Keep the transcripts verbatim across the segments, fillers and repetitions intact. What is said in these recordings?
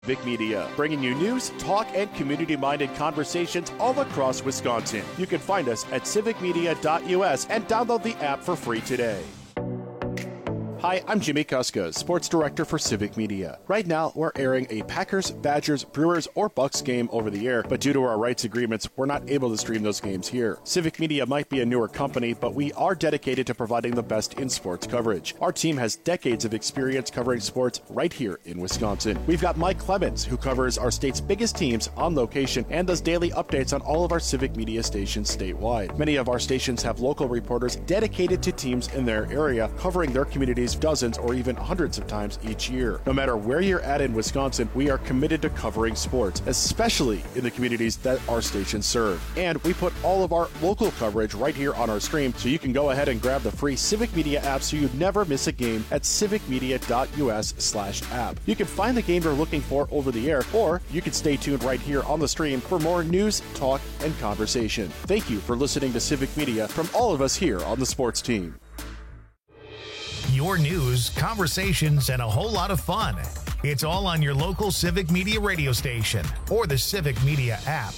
Civic Media, bringing you news, talk, and community-minded conversations all across Wisconsin. You can find us at civic media dot U S and download the app for free today. Hi, I'm Jimmy Kuska, Sports Director for Civic Media. Right now, we're airing a Packers, Badgers, Brewers, or Bucks game over the air, but due to our rights agreements, we're not able to stream those games here. Civic Media might be a newer company, but we are dedicated to providing the best in sports coverage. Our team has decades of experience covering sports right here in Wisconsin. We've got Mike Clemens, who covers our state's biggest teams on location and does daily updates on all of our Civic Media stations statewide. Many of our stations have local reporters dedicated to teams in their area, covering their communities dozens or even hundreds of times each year. No matter where you're at in Wisconsin, we are committed to covering sports, especially in the communities that our stations serve. And we put all of our local coverage right here on our stream, so you can go ahead and grab the free Civic Media app so you never miss a game at civic media dot U S slash app. You can find the game you're looking for over the air, or you can stay tuned right here on the stream for more news, talk, and conversation. Thank you for listening to Civic Media from all of us here on the sports team. Your news, conversations, and a whole lot of fun. It's all on your local Civic Media radio station or the Civic Media app.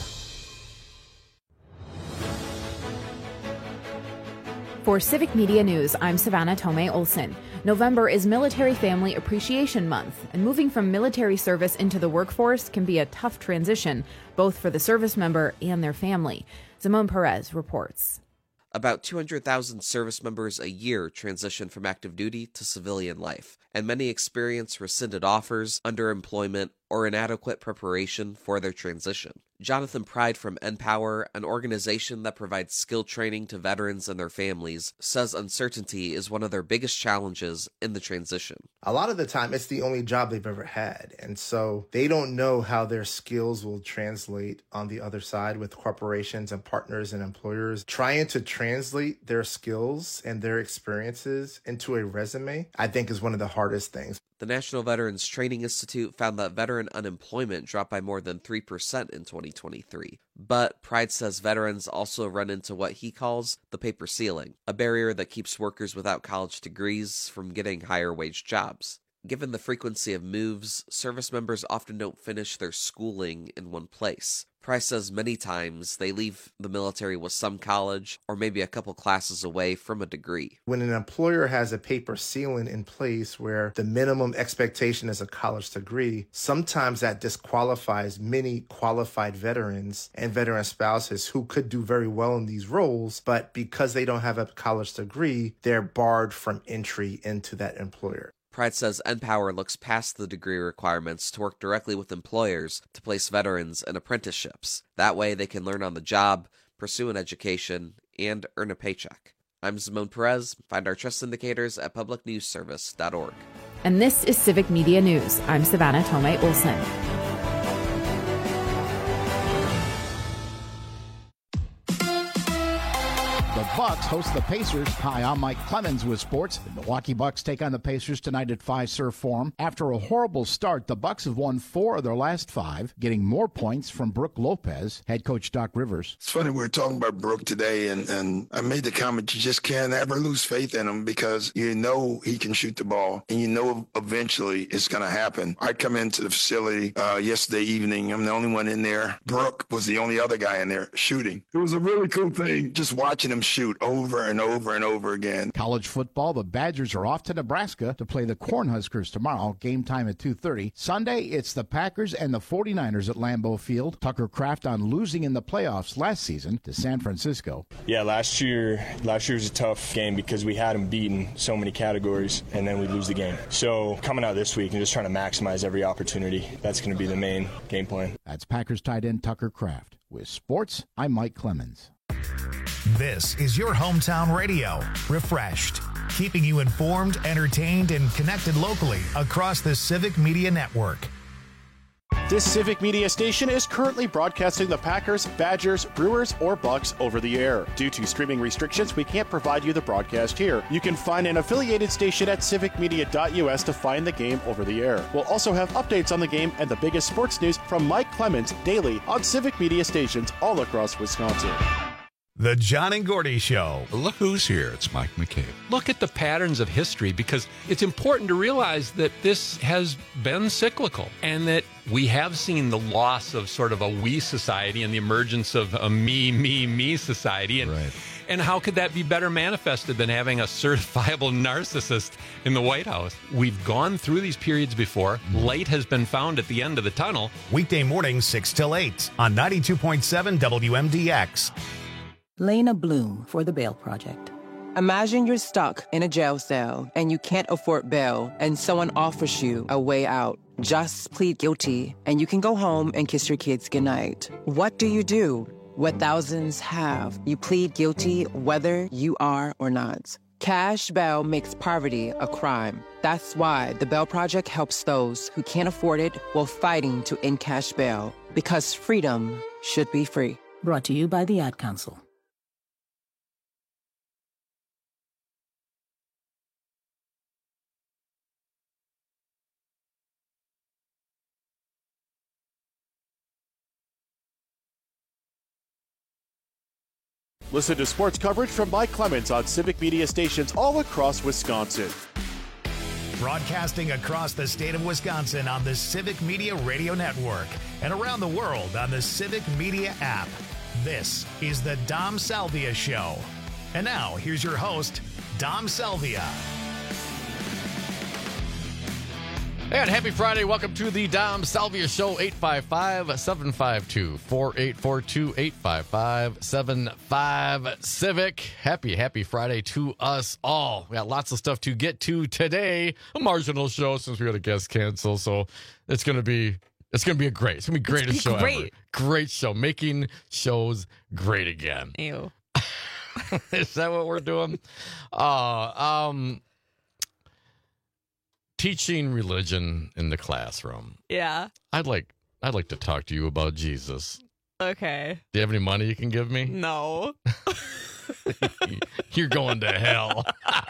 For Civic Media News, I'm Savannah Tomei Olson. November is Military Family Appreciation Month, and moving from military service into the workforce can be a tough transition, both for the service member and their family. Simone Perez reports. About two hundred thousand service members a year transition from active duty to civilian life, and many experience rescinded offers, underemployment, or inadequate preparation for their transition. Jonathan Pride from Empower, an organization that provides skill training to veterans and their families, says uncertainty is one of their biggest challenges in the transition. A lot of the time, it's the only job they've ever had, and so they don't know how their skills will translate on the other side with corporations and partners and employers. Trying to translate their skills and their experiences into a resume, I think, is one of the hardest things. The National Veterans Training Institute found that veteran unemployment dropped by more than three percent in twenty twenty-three. But Pride says veterans also run into what he calls the paper ceiling, a barrier that keeps workers without college degrees from getting higher wage jobs. Given the frequency of moves, service members often don't finish their schooling in one place. Price says many times they leave the military with some college or maybe a couple classes away from a degree. When an employer has a paper ceiling in place where the minimum expectation is a college degree, sometimes that disqualifies many qualified veterans and veteran spouses who could do very well in these roles, but because they don't have a college degree, they're barred from entry into that employer. Pride says Empower looks past the degree requirements to work directly with employers to place veterans in apprenticeships. That way they can learn on the job, pursue an education, and earn a paycheck. I'm Simone Perez. Find our trust indicators at public news service dot org. And this is Civic Media News. I'm Savannah Tomei Olson. The Bucks host the Pacers. Hi, I'm Mike Clemens with sports. The Milwaukee Bucks take on the Pacers tonight at Fiserv Forum. After a horrible start, the Bucks have won four of their last five, getting more points from Brook Lopez. Head coach Doc Rivers. It's funny, we were talking about Brook today, and, and I made the comment, you just can't ever lose faith in him because you know he can shoot the ball, and you know eventually it's going to happen. I come into the facility uh, yesterday evening. I'm the only one in there. Brook was the only other guy in there shooting. It was a really cool thing, just watching him shoot over and over and over again. College football, the Badgers are off to Nebraska to play the Cornhuskers tomorrow. Game time at two thirty. Sunday, it's the Packers and the forty-niners at Lambeau Field. Tucker Kraft on losing in the playoffs last season to San Francisco. Yeah, last year, last year was a tough game because we had them beaten so many categories, and then we lose the game. So coming out this week and just trying to maximize every opportunity, that's going to be the main game plan. That's Packers tight end Tucker Kraft. With sports, I'm Mike Clemens. This is your hometown radio, Refreshed, keeping you informed, entertained, and connected locally across the Civic Media Network. This Civic Media station is currently broadcasting the Packers, Badgers, Brewers, or Bucks over the air. Due to streaming restrictions, we can't provide you the broadcast here. You can find an affiliated station at civic media dot U S to find the game over the air. We'll also have updates on the game and the biggest sports news from Mike Clemens daily on Civic Media stations all across Wisconsin. The John and Gordy Show. Look who's here. It's Mike McCabe. Look at the patterns of history, because it's important to realize that this has been cyclical and that we have seen the loss of sort of a we society and the emergence of a me, me, me society. And, right. and how could that be better manifested than having a certifiable narcissist in the White House? We've gone through these periods before. Light has been found at the end of the tunnel. Weekday mornings, six till eight on ninety-two point seven W M D X. Lena Bloom for the Bail Project. Imagine you're stuck in a jail cell and you can't afford bail and someone offers you a way out. Just plead guilty and you can go home and kiss your kids goodnight. What do you do? What thousands have. You plead guilty whether you are or not. Cash bail makes poverty a crime. That's why the Bail Project helps those who can't afford it while fighting to end cash bail. Because freedom should be free. Brought to you by the Ad Council. Listen to sports coverage from Mike Clemens on Civic Media stations all across Wisconsin. Broadcasting across the state of Wisconsin on the Civic Media Radio Network and around the world on the Civic Media app. This is the Dom Salvia Show. And now, here's your host, Dom Salvia. And happy Friday. Welcome to the Dom Salvia Show. Eight five five, seven five two, four eight four two, eight five five, seven five Civic. Happy, happy Friday to us all. We got lots of stuff to get to today. A marginal show since we had a guest cancel. So it's going to be it's going to be a great. It's going to be greatest show great. ever. Great show. Making shows great again. Ew. Is that what we're doing? Uh, um... Teaching religion in the classroom. Yeah. I'd like I'd like to talk to you about Jesus. Okay. Do you have any money you can give me? No. You're going to hell.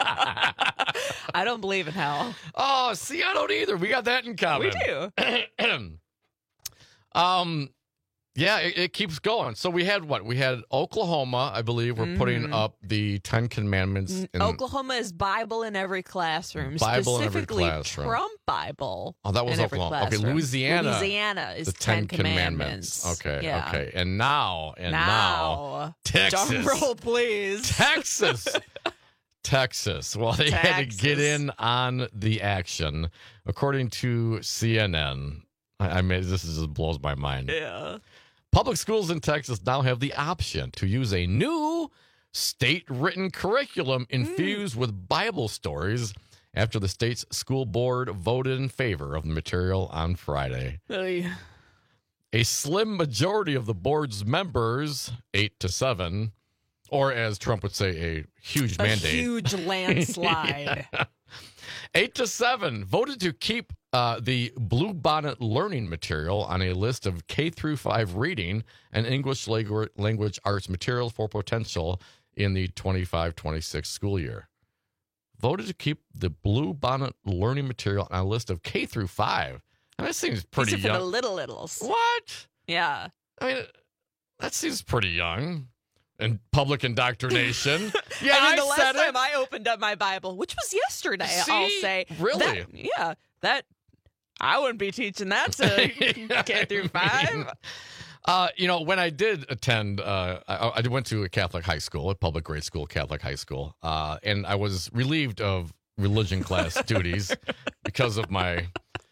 I don't believe in hell. Oh, see, I don't either. We got that in common. We do. um, yeah, it, it keeps going. So we had what? We had Oklahoma, I believe, we're mm-hmm. putting up the Ten Commandments. In Oklahoma is Bible in every classroom. Bible in every specifically classroom. Trump Bible. Oh, that was in Oklahoma. Every okay, Louisiana. Louisiana is the Ten, Ten Commandments. Commandments. Okay, yeah. okay. And now, and now, now Texas. Drum roll, please. Texas. Texas. Well, they Texas. had to get in on the action. According to C N N, I, I mean, this is, just blows my mind. Yeah. Public schools in Texas now have the option to use a new state-written curriculum infused mm. with Bible stories after the state's school board voted in favor of the material on Friday. Really? A slim majority of the board's members, eight to seven, or as Trump would say, a huge a mandate. A huge landslide. yeah. Eight to seven voted to keep uh, the Bluebonnet learning material on a list of K through five reading and English language, language arts materials for potential in the twenty-five twenty-six school year. Voted to keep the Bluebonnet learning material on a list of K through five. And that seems pretty These are young. for the little littles. What? Yeah. I mean, that seems pretty young. And public indoctrination. Yeah, I mean, the I last said time it. I opened up my Bible, which was yesterday, See? I'll say. Really? That, yeah. That I wouldn't be teaching that to yeah, K through five. I mean, uh, you know, when I did attend, uh, I, I went to a Catholic high school, a public grade school, Catholic high school, uh, and I was relieved of religion class duties because of my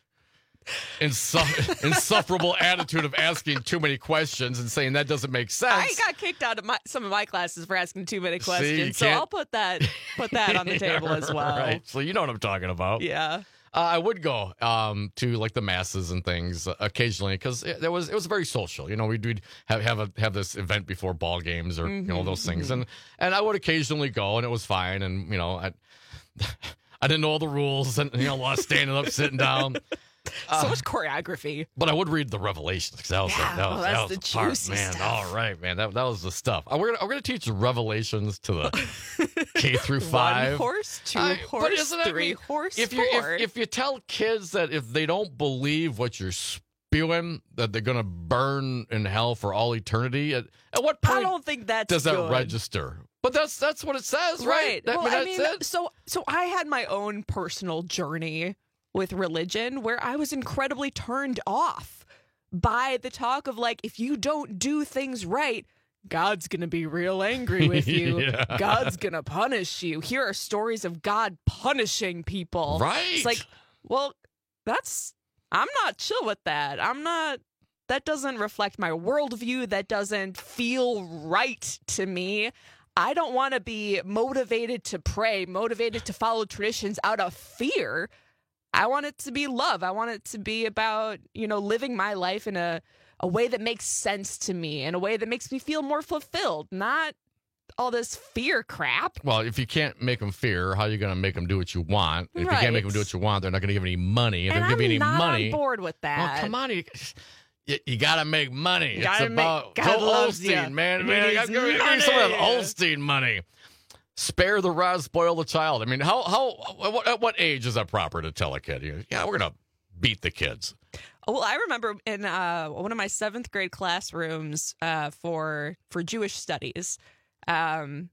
Insu- insufferable attitude of asking too many questions and saying that doesn't make sense. I got kicked out of my, some of my classes for asking too many questions, See, so I'll put that put that on the table yeah, as well. Right. So you know what I'm talking about. Yeah. Uh, I would go um, to like the masses and things uh, occasionally because it, it was it was very social. You know, we'd, we'd have have a, have this event before ball games or mm-hmm, you know those things, mm-hmm. and and I would occasionally go and it was fine. And you know, I I didn't know all the rules and you know a lot of standing up, sitting down. So uh, much choreography. But I would read the Revelations because that was yeah, the, that was, well, that that's was the, the part, juicy man. stuff. All right, man. That that was the stuff. Uh, we're gonna we're gonna teach the Revelations to the K through five. One horse, two I, horse, that, three mean, horse, if you four. if, if you tell kids that if they don't believe what you're spewing that they're going to burn in hell for all eternity? At, at what point I don't think that's does that good. register? But that's that's what it says, right? Right. That, well, I I mean, mean, that's it. so so I had my own personal journey with religion where I was incredibly turned off by the talk of like, if you don't do things right, God's going to be real angry with you. Yeah. God's going to punish you. Here are stories of God punishing people. Right. It's like, well, that's, I'm not chill with that. I'm not, that doesn't reflect my worldview. That doesn't feel right to me. I don't want to be motivated to pray, motivated to follow traditions out of fear. I want it to be love. I want it to be about, you know, living my life in a, a way that makes sense to me, in a way that makes me feel more fulfilled, not all this fear crap. Well, if you can't make them fear, how are you going to make them do what you want? If Right. you can't make them do what you want, they're not going to give any money. If And they give I'm you any not money, on board with that. well, come on, you, you, you got to make money. You gotta it's make- about God go loves Holstein, ya. man. He man needs give me, give me some of that money. Holstein money. Spare the rod, spoil the child. I mean, how how what, at what age is that proper to tell a kid? You, yeah, we're gonna beat the kids. Well, I remember in uh, one of my seventh grade classrooms uh, for for Jewish studies, um,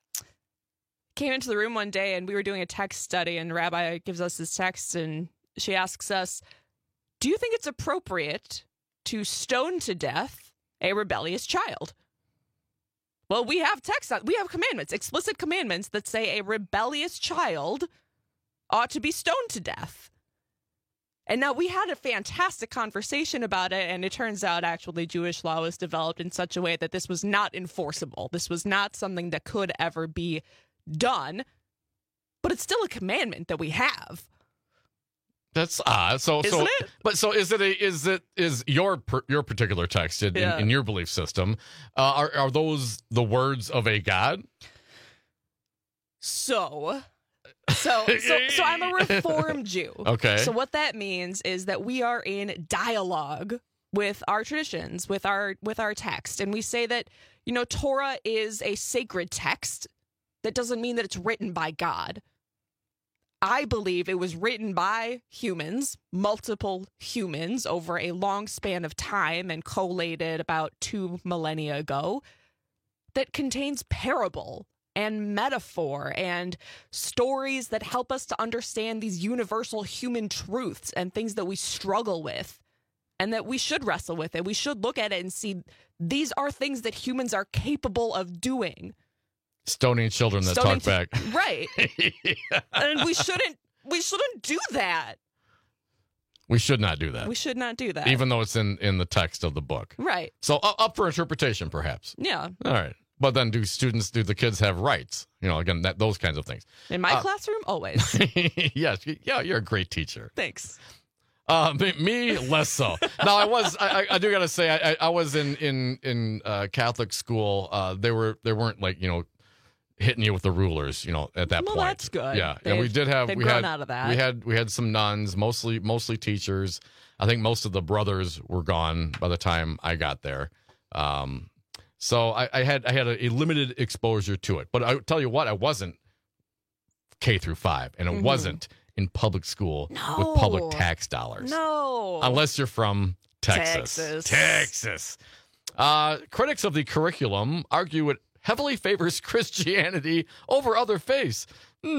came into the room one day and we were doing a text study, and the rabbi gives us this text and she asks us, "Do you think it's appropriate to stone to death a rebellious child?" Well, we have text, we have commandments, explicit commandments that say a rebellious child ought to be stoned to death. And now we had a fantastic conversation about it, and it turns out actually Jewish law was developed in such a way that this was not enforceable. This was not something that could ever be done, but it's still a commandment that we have. That's odd. So, Isn't so, it? but so is it? A, is it? Is your per, your particular text in, Yeah. in, in your belief system? Uh, are are those the words of a God? So, so, so, so I'm a Reformed Jew. Okay. So what that means is that we are in dialogue with our traditions, with our with our text, and we say that, you know, Torah is a sacred text. That doesn't mean that it's written by God. I believe it was written by humans, multiple humans, over a long span of time and collated about two millennia ago, that contains parable and metaphor and stories that help us to understand these universal human truths and things that we struggle with and that we should wrestle with, and we should look at it and see these are things that humans are capable of doing. Stoning children that Stoning talk to- back. Right. Yeah. And we shouldn't we shouldn't do that. We should not do that. We should not do that. Even though it's in, in the text of the book. Right. So uh, up for interpretation, perhaps. Yeah. All right. But then do students, do the kids have rights? You know, again, that those kinds of things. In my Uh, classroom, always. Yes. Yeah, you're a great teacher. Thanks. Uh, me, me less so. Now I was, I, I- I do gotta say, I, I was in in in uh, Catholic school. Uh, they were, they weren't like, you know, hitting you with the rulers, you know, at that Well, point. that's good. Yeah, and we They've- did have they've we grown had out of that. we had we had some nuns, mostly mostly teachers. I think most of the brothers were gone by the time I got there. Um, so I, I had I had a, a limited exposure to it. But I tell you what, I wasn't K through five, and it Mhm. wasn't in public school No. with public tax dollars. No. Unless you're from Texas. Texas. Texas. Uh, critics of the curriculum argue it heavily favors Christianity over other faiths.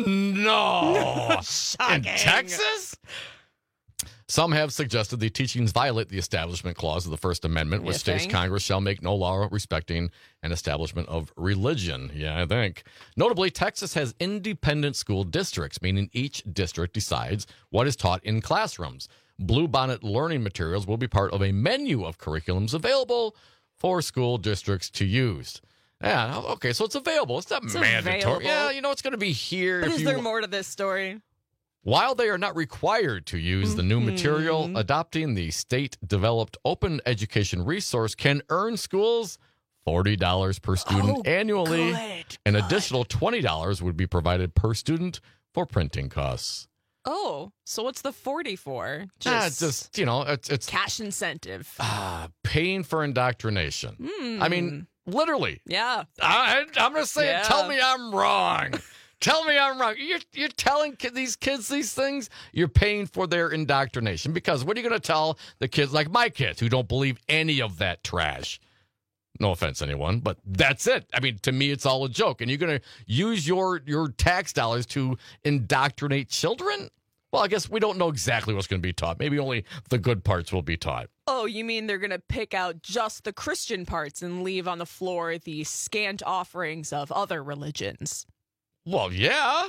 No. In Shocking. Texas? Some have suggested the teachings violate the Establishment Clause of the First Amendment, which You states think? Congress shall make no law respecting an establishment of religion. Yeah, I think. Notably, Texas has independent school districts, meaning each district decides what is taught in classrooms. Bluebonnet learning materials will be part of a menu of curriculums available for school districts to use. Yeah, okay, so it's available. It's not It's mandatory. available. Yeah, you know, it's going to be here. But if is you there more to this story? While they are not required to use the new material, Mm-hmm. adopting the state-developed open education resource can earn schools forty dollars per student Oh, annually. good, An good. additional twenty dollars would be provided per student for printing costs. Oh, so what's the forty for? Ah, it's just, you know, it's, it's cash incentive. ah, paying for indoctrination. Hmm. I mean, literally. Yeah. I, I'm going to say it. Yeah. Tell me I'm wrong. Tell me I'm wrong. You're, you're telling ki- these kids these things? You're paying for their indoctrination. Because what are you going to tell the kids like my kids who don't believe any of that trash? No offense, anyone, but that's it. I mean, to me, it's all a joke. And you're going to use your, your tax dollars to indoctrinate children? Well, I guess we don't know exactly what's going to be taught. Maybe only the good parts will be taught. Oh, you mean they're going to pick out just the Christian parts and leave on the floor the scant offerings of other religions? Well, yeah.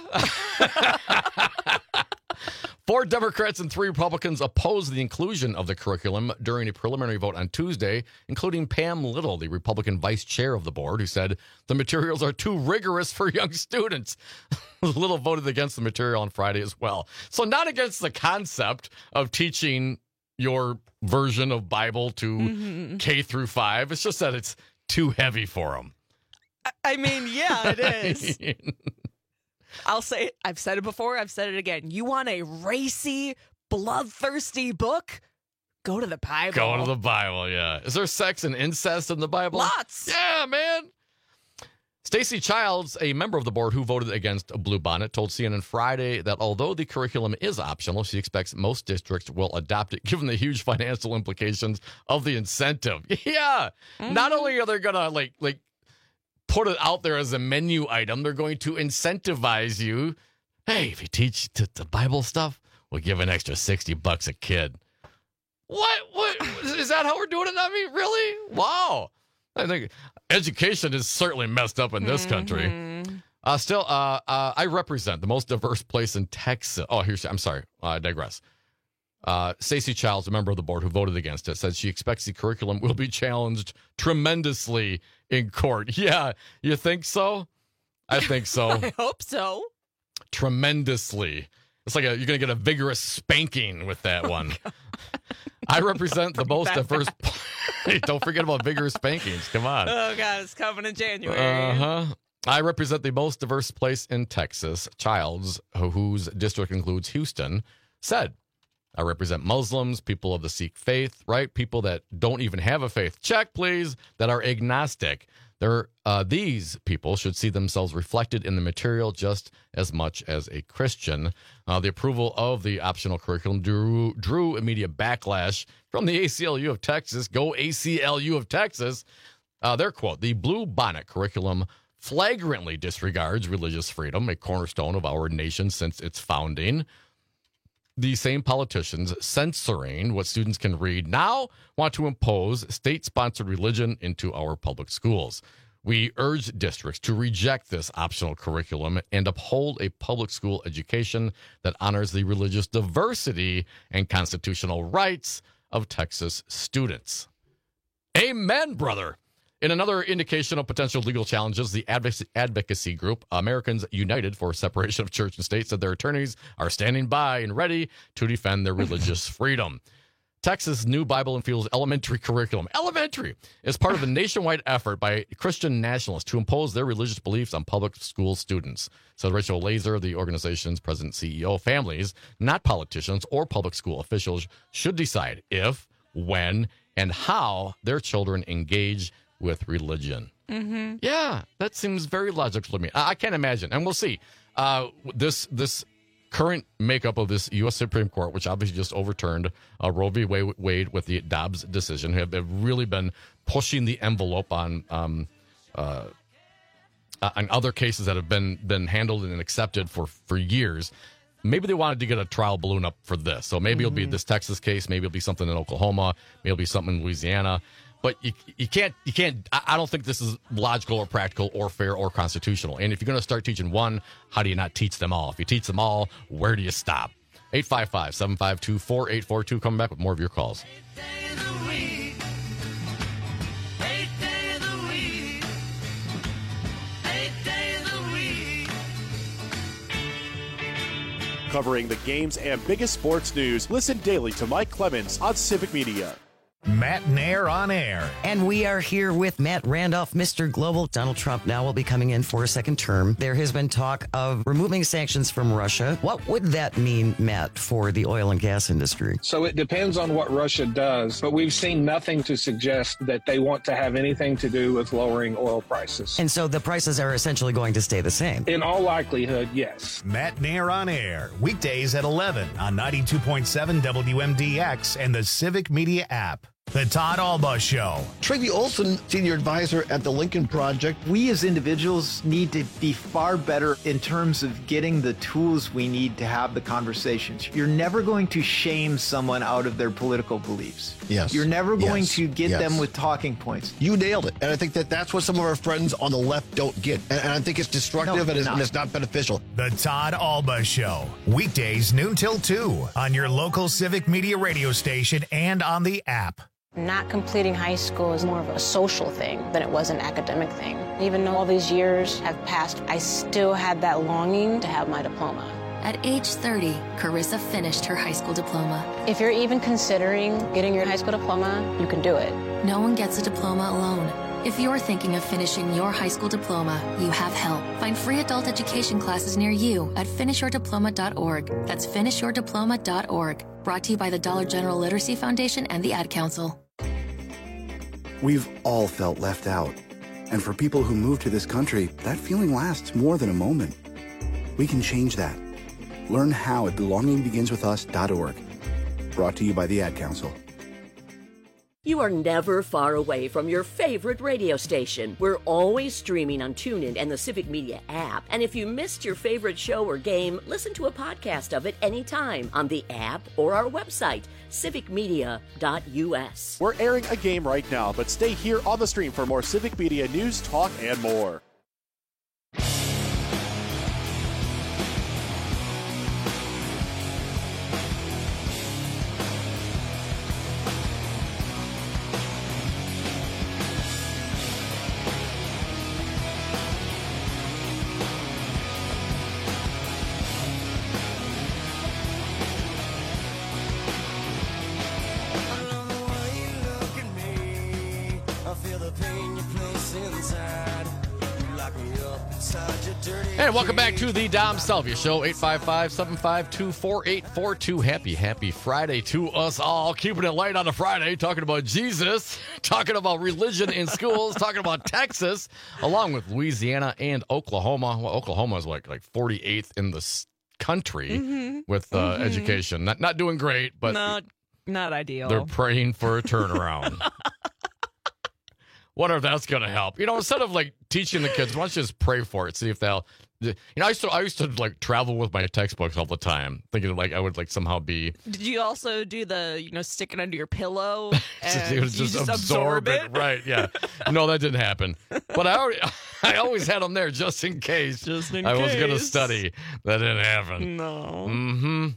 Four Democrats and three Republicans opposed the inclusion of the curriculum during a preliminary vote on Tuesday, including Pam Little, the Republican vice chair of the board, who said the materials are too rigorous for young students. Little voted against the material on Friday as well. So not against the concept of teaching your version of Bible to mm-hmm. K through five. It's just that it's too heavy for them. I mean, yeah, it is. I'll say it. I've said it before. I've said it again. You want a racy, bloodthirsty book? Go to the Bible. Go to the Bible, yeah. Is there sex and incest in the Bible? Lots. Yeah, man. Stacey Childs, a member of the board who voted against a Bluebonnet, told C N N Friday that although the curriculum is optional, she expects most districts will adopt it given the huge financial implications of the incentive. Yeah. Mm-hmm. Not only are they going to like like put it out there as a menu item, they're going to incentivize you. Hey, if you teach t- the Bible stuff, we'll give an extra sixty bucks a kid. What? What? Is that how we're doing it? I mean, really? Wow. I think education is certainly messed up in this mm-hmm. country. Uh, still, uh, uh, I represent the most diverse place in Texas. Oh, here's, I'm sorry. I digress. Uh, Stacey Childs, a member of the board who voted against it, said she expects the curriculum will be challenged tremendously in court. Yeah, you think so? I think so. I hope so. Tremendously. It's like a, you're going to get a vigorous spanking with that one. Oh, I represent the most diverse. Don't forget about vigorous spankings. Come on. Oh, God, it's coming in January. Uh-huh. I represent the most diverse place in Texas. Childs, whose district includes Houston, said, I represent Muslims, people of the Sikh faith, right? People that don't even have a faith. Check, please, that are agnostic. They're, uh, these people should see themselves reflected in the material just as much as a Christian. Uh, the approval of the optional curriculum drew, drew immediate backlash from the A C L U of Texas. Go A C L U of Texas. Uh, their quote, the Bluebonnet curriculum flagrantly disregards religious freedom, a cornerstone of our nation since its founding. The same politicians censoring what students can read now want to impose state-sponsored religion into our public schools. We urge districts to reject this optional curriculum and uphold a public school education that honors the religious diversity and constitutional rights of Texas students. Amen, brother. In another indication of potential legal challenges, the advocacy group Americans United for Separation of Church and State said their attorneys are standing by and ready to defend their religious freedom. Texas' new Bible-infused elementary curriculum, elementary, is part of a nationwide effort by Christian nationalists to impose their religious beliefs on public school students, said Rachel Laser, the organization's president and C E O. Families, not politicians or public school officials, should decide if, when, and how their children engage with religion. Mm-hmm. Yeah, that seems very logical to me. I, I can't imagine, and we'll see. Uh, this this current makeup of this U S Supreme Court, which obviously just overturned uh, Roe v. Wade with the Dobbs decision, have, have really been pushing the envelope on um, uh, on other cases that have been been handled and accepted for for years. Maybe they wanted to get a trial balloon up for this, so maybe mm-hmm. it'll be this Texas case, maybe it'll be something in Oklahoma, maybe it'll be something in Louisiana. But you you can't, you can't, I don't think this is logical or practical or fair or constitutional. And if you're going to start teaching one, how do you not teach them all? If you teach them all, where do you stop? eight five five, seven five two, four eight four two. Coming back with more of your calls. Covering the games and biggest sports news, listen daily to Mike Clemens on Civic Media. Matt Nair on air. And we are here with Matt Randolph, Mister Global. Donald Trump now will be coming in for a second term. There has been talk of removing sanctions from Russia. What would that mean, Matt, for the oil and gas industry? So it depends on what Russia does, but we've seen nothing to suggest that they want to have anything to do with lowering oil prices. And so the prices are essentially going to stay the same? In all likelihood, yes. Matt Nair on air, weekdays at eleven on ninety-two point seven W M D X and the Civic Media app. The Todd Alba Show. Tracy Olson, senior advisor at the Lincoln Project. We as individuals need to be far better in terms of getting the tools we need to have the conversations. You're never going to shame someone out of their political beliefs. Yes. You're never going yes. to get yes. them with talking points. You nailed it. And I think that that's what some of our friends on the left don't get. And, and I think it's destructive no, and, it's, not. and it's not beneficial. The Todd Alba Show. Weekdays noon till two on your local Civic Media radio station and on the app. Not completing high school is more of a social thing than it was an academic thing. Even though all these years have passed, I still had that longing to have my diploma. At age thirty, Carissa finished her high school diploma. If you're even considering getting your high school diploma, you can do it. No one gets a diploma alone. If you're thinking of finishing your high school diploma, you have help. Find free adult education classes near you at finish your diploma dot org. That's finish your diploma dot org. Brought to you by the Dollar General Literacy Foundation and the Ad Council. We've all felt left out. And for people who move to this country, that feeling lasts more than a moment. We can change that. Learn how at belonging begins with us dot org. Brought to you by the Ad Council. You are never far away from your favorite radio station. We're always streaming on TuneIn and the Civic Media app. And if you missed your favorite show or game, listen to a podcast of it anytime on the app or our website, civic media dot U S. We're airing a game right now, but stay here on the stream for more Civic Media news, talk, and more. And welcome back to the Dom Salvia Show, eight five five, seven five two, four eight four two. Happy, happy Friday to us all. Keeping it light on a Friday, talking about Jesus, talking about religion in schools, talking about Texas, along with Louisiana and Oklahoma. Well, Oklahoma is like, like forty-eighth in the country mm-hmm. with uh, mm-hmm. education. Not, not doing great, but not, not ideal. They're praying for a turnaround. Wonder if that's going to help. You know, instead of like teaching the kids, why don't you just pray for it? See if they'll. You know, I used to I used to like travel with my textbooks all the time, thinking like I would like somehow be. Did you also do the you know stick it under your pillow and it was just, you just absorb, absorb it? it? Right? Yeah. No, that didn't happen. But I already, I always had them there just in case. Just in I case. was going to study. That didn't happen. No. Mm-hmm.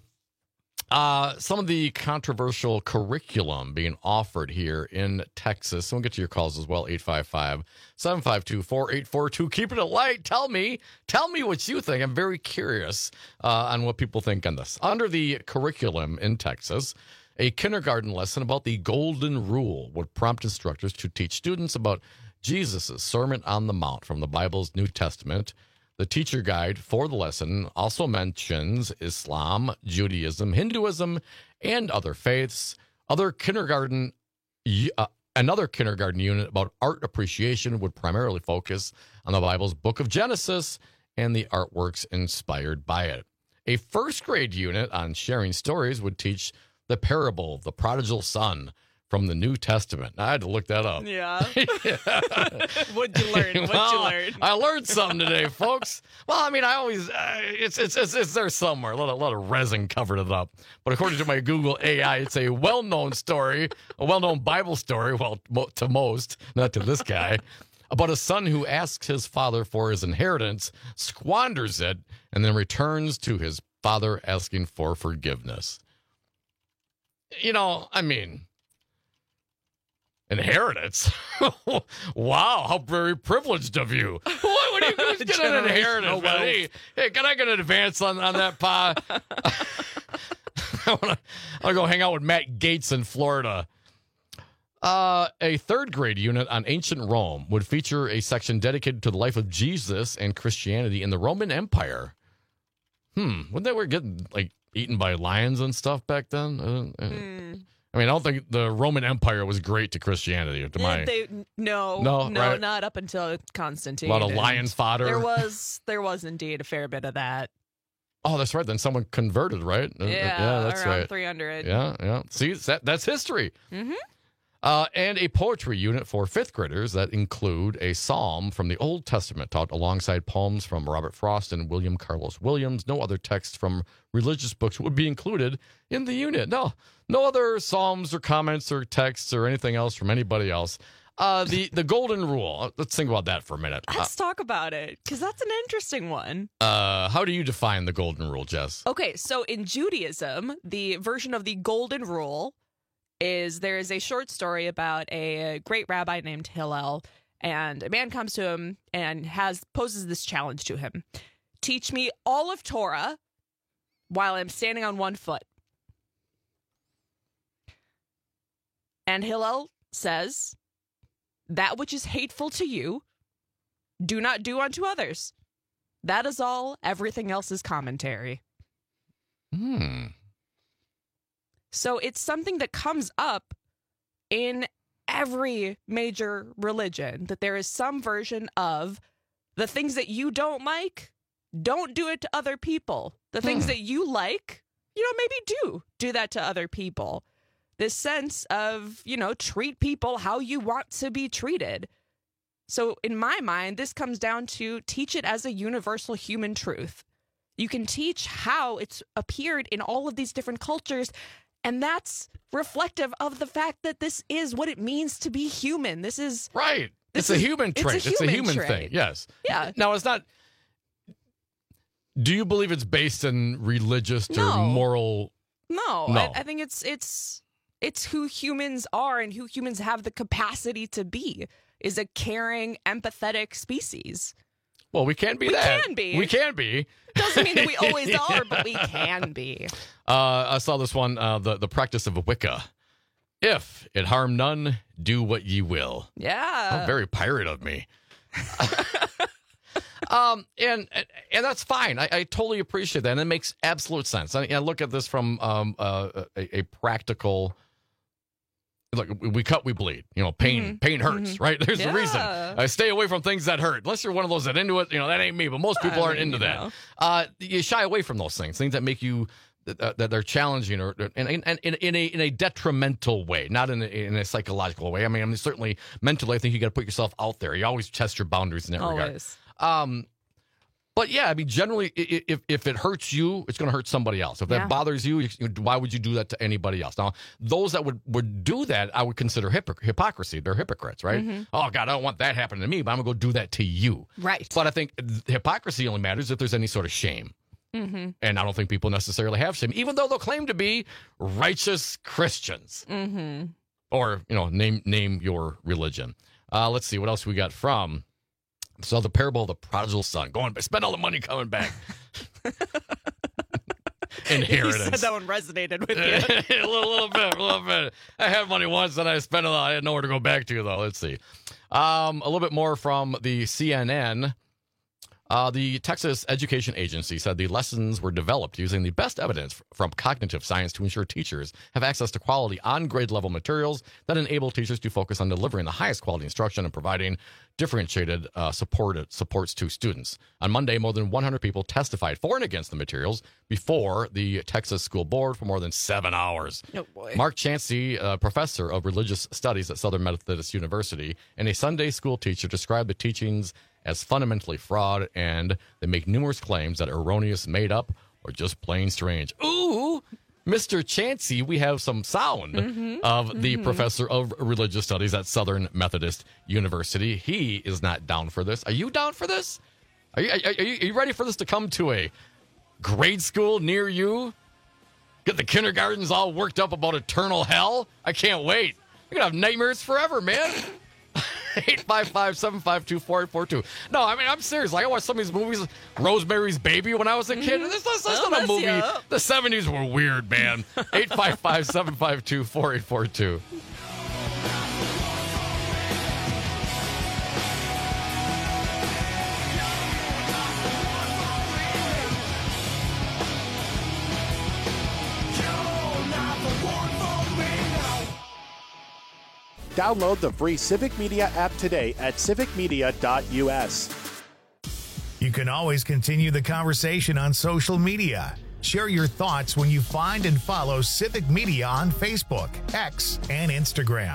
Uh, some of the controversial curriculum being offered here in Texas. So we'll get to your calls as well, eight five five, seven five two, four eight four two. Keeping it light. Tell me, tell me what you think. I'm very curious uh, on what people think on this. Under the curriculum in Texas, a kindergarten lesson about the Golden Rule would prompt instructors to teach students about Jesus' Sermon on the Mount from the Bible's New Testament. The teacher guide for the lesson also mentions Islam, Judaism, Hinduism, and other faiths. Other kindergarten, uh, another kindergarten unit about art appreciation would primarily focus on the Bible's Book of Genesis and the artworks inspired by it. A first grade unit on sharing stories would teach the parable of the prodigal son from the New Testament. I had to look that up. Yeah. yeah. What'd you learn? What'd well, you learn? I learned something today, folks. Well, I mean, I always, uh, it's, it's it's it's there somewhere. A lot, of, a lot of resin covered it up. But according to my Google A I, it's a well-known story, a well-known Bible story, well, to most, not to this guy, about a son who asks his father for his inheritance, squanders it, and then returns to his father asking for forgiveness. You know, I mean... Inheritance? Wow, how very privileged of you. What would you guys get an inheritance? Hey, hey, can I get an advance on, on that pa? I want to go hang out with Matt Gaetz in Florida. Uh, a third grade unit on ancient Rome would feature a section dedicated to the life of Jesus and Christianity in the Roman Empire. Hmm. Wouldn't they were getting like eaten by lions and stuff back then? Uh, Mm. I mean, I don't think the Roman Empire was great to Christianity. To my They, no, No, no, right. not up until Constantine. A lot of and lion fodder. There was, there was indeed a fair bit of that. Oh, that's right. Then someone converted, right? Uh, Yeah, that's around right. three hundred. Yeah, yeah. See, that, that's history. Mm-hmm. Uh, and a poetry unit for fifth graders that include a psalm from the Old Testament taught alongside poems from Robert Frost and William Carlos Williams. No other text from religious books would be included in the unit. No, no other psalms or comments or texts or anything else from anybody else. Uh, the, the golden rule. Let's think about that for a minute. Let's talk about it, because that's an interesting one. Uh, how do you define the golden rule, Jess? Okay, so in Judaism, the version of the golden rule is there is a short story about a great rabbi named Hillel, and a man comes to him and has poses this challenge to him. Teach me all of Torah while I'm standing on one foot. And Hillel says, that which is hateful to you, do not do unto others. That is all. Everything else is commentary. Hmm. So it's something that comes up in every major religion, that there is some version of the things that you don't like, don't do it to other people. The things Hmm. that you like, you know, maybe do do that to other people. This sense of, you know, treat people how you want to be treated. So in my mind, this comes down to teach it as a universal human truth. You can teach how it's appeared in all of these different cultures, and that's reflective of the fact that this is what it means to be human. This is right. This It's a is- human trait. It's a It's a human, human trait. thing. Yes. Yeah. Now, it's not. Do you believe it's based in religious or No. moral? No, No. I, I think it's it's it's who humans are and who humans have the capacity to be, is a caring, empathetic species. Well, we can be We that. can be. We can be. Doesn't mean that we always are, but we can be. Uh, I saw this one, uh, the, the practice of Wicca. If it harm none, do what ye will. Yeah. Oh, very pirate of me. um, and and that's fine. I, I totally appreciate that. And it makes absolute sense. I, I look at this from um, uh, a, a practical... Look, we cut, we bleed. You know, pain, Mm-hmm. pain hurts, Mm-hmm. right? There's Yeah. a reason. I stay away from things that hurt. Unless you're one of those that into it, you know, that ain't me. But most people I aren't mean, into you that. know. Uh, you shy away from those things, things that make you that, that they're challenging or and in, in, in a in a detrimental way, not in a, in a psychological way. I mean, I mean, certainly mentally, I think you got to put yourself out there. You always test your boundaries in that Always. regard. Um, But yeah, I mean, generally, i- i- if if it hurts you, it's going to hurt somebody else. If that Yeah. bothers you, you- why would you do that to anybody else? Now, those that would, would do that, I would consider hypocr- hypocrisy. They're hypocrites, right? Mhm. Oh, God, I don't want that happening to me, but I'm going to go do that to you. Right. But I think hypocrisy only matters if there's any sort of shame. Mm-hmm. And I don't think people necessarily have shame, even though they'll claim to be righteous Christians. Mm-hmm. Or, you know, name name your religion. Uh, let's see, what else we got from... So the parable of the prodigal son, going, spend all the money coming back. Inheritance. You said that one resonated with you. a little, little bit, a little bit. I had money once and I spent it all. I had nowhere to go back to, though. Let's see. Um, a little bit more from the C N N. Uh, the Texas Education Agency said the lessons were developed using the best evidence from cognitive science to ensure teachers have access to quality on-grade level materials that enable teachers to focus on delivering the highest quality instruction and providing differentiated uh, support, supports to students. On Monday, more than one hundred people testified for and against the materials before the Texas School Board for more than seven hours. Oh, boy. Mark Chancey, a professor of religious studies at Southern Methodist University and a Sunday school teacher, described the teachings as fundamentally fraud, and they make numerous claims that are erroneous, made up, or just plain strange. Ooh, Mister Chancey, we have some sound Mm-hmm. of the Mhm. professor of religious studies at Southern Methodist University. He is not down for this. Are you down for this? Are you, are, are you, are you ready for this to come to a grade school near you? Get the kindergartens all worked up about eternal hell? I can't wait. You're going to have nightmares forever, man. eight five five, seven five two, four eight four two. No, I mean, I'm serious. Like, I watched some of these movies, Rosemary's Baby, when I was a kid. Mhm. This, this, this I'll not a mess movie. you up. The seventies were weird, man. eight five five, seven five two, four eight four two. Download the free Civic Media app today at civic media dot u s. You can always continue the conversation on social media. Share your thoughts when you find and follow Civic Media on Facebook, X, and Instagram.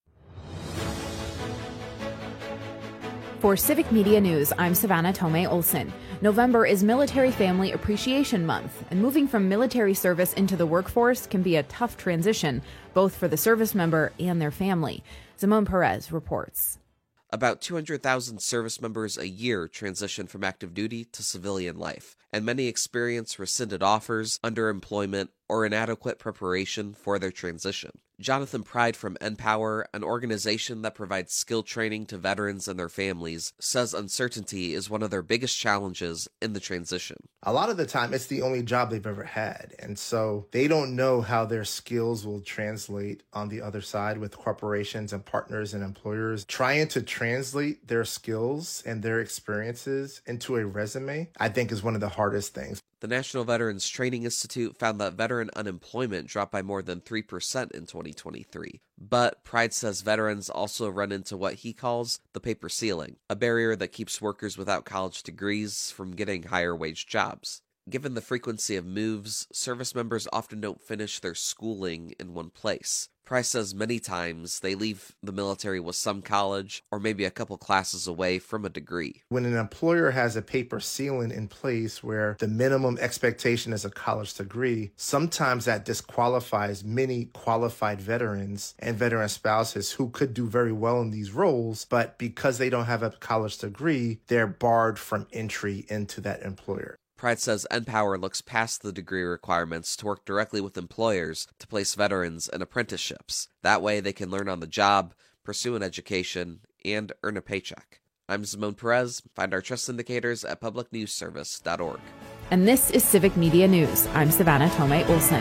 For Civic Media News, I'm Savannah Tomei Olson. November is Military Family Appreciation Month, and moving from military service into the workforce can be a tough transition, both for the service member and their family. Simone Perez reports. About two hundred thousand service members a year transition from active duty to civilian life, and many experience rescinded offers, underemployment, or inadequate preparation for their transition. Jonathan Pride from Empower, an organization that provides skill training to veterans and their families, says uncertainty is one of their biggest challenges in the transition. A lot of the time, it's the only job they've ever had. And so they don't know how their skills will translate on the other side with corporations and partners and employers. Trying to translate their skills and their experiences into a resume, I think, is one of the hardest things. The National Veterans Training Institute found that veteran unemployment dropped by more than three percent in twenty twenty-three. But Pride says veterans also run into what he calls the paper ceiling, a barrier that keeps workers without college degrees from getting higher wage jobs. Given the frequency of moves, service members often don't finish their schooling in one place. Price says many times they leave the military with some college or maybe a couple classes away from a degree. When an employer has a paper ceiling in place where the minimum expectation is a college degree, sometimes that disqualifies many qualified veterans and veteran spouses who could do very well in these roles, but because they don't have a college degree, they're barred from entry into that employer. Pride says Empower looks past the degree requirements to work directly with employers to place veterans in apprenticeships. That way they can learn on the job, pursue an education, and earn a paycheck. I'm Simone Perez. Find our trust indicators at public news service dot org. And this is Civic Media News. I'm Savannah Tomei Olson.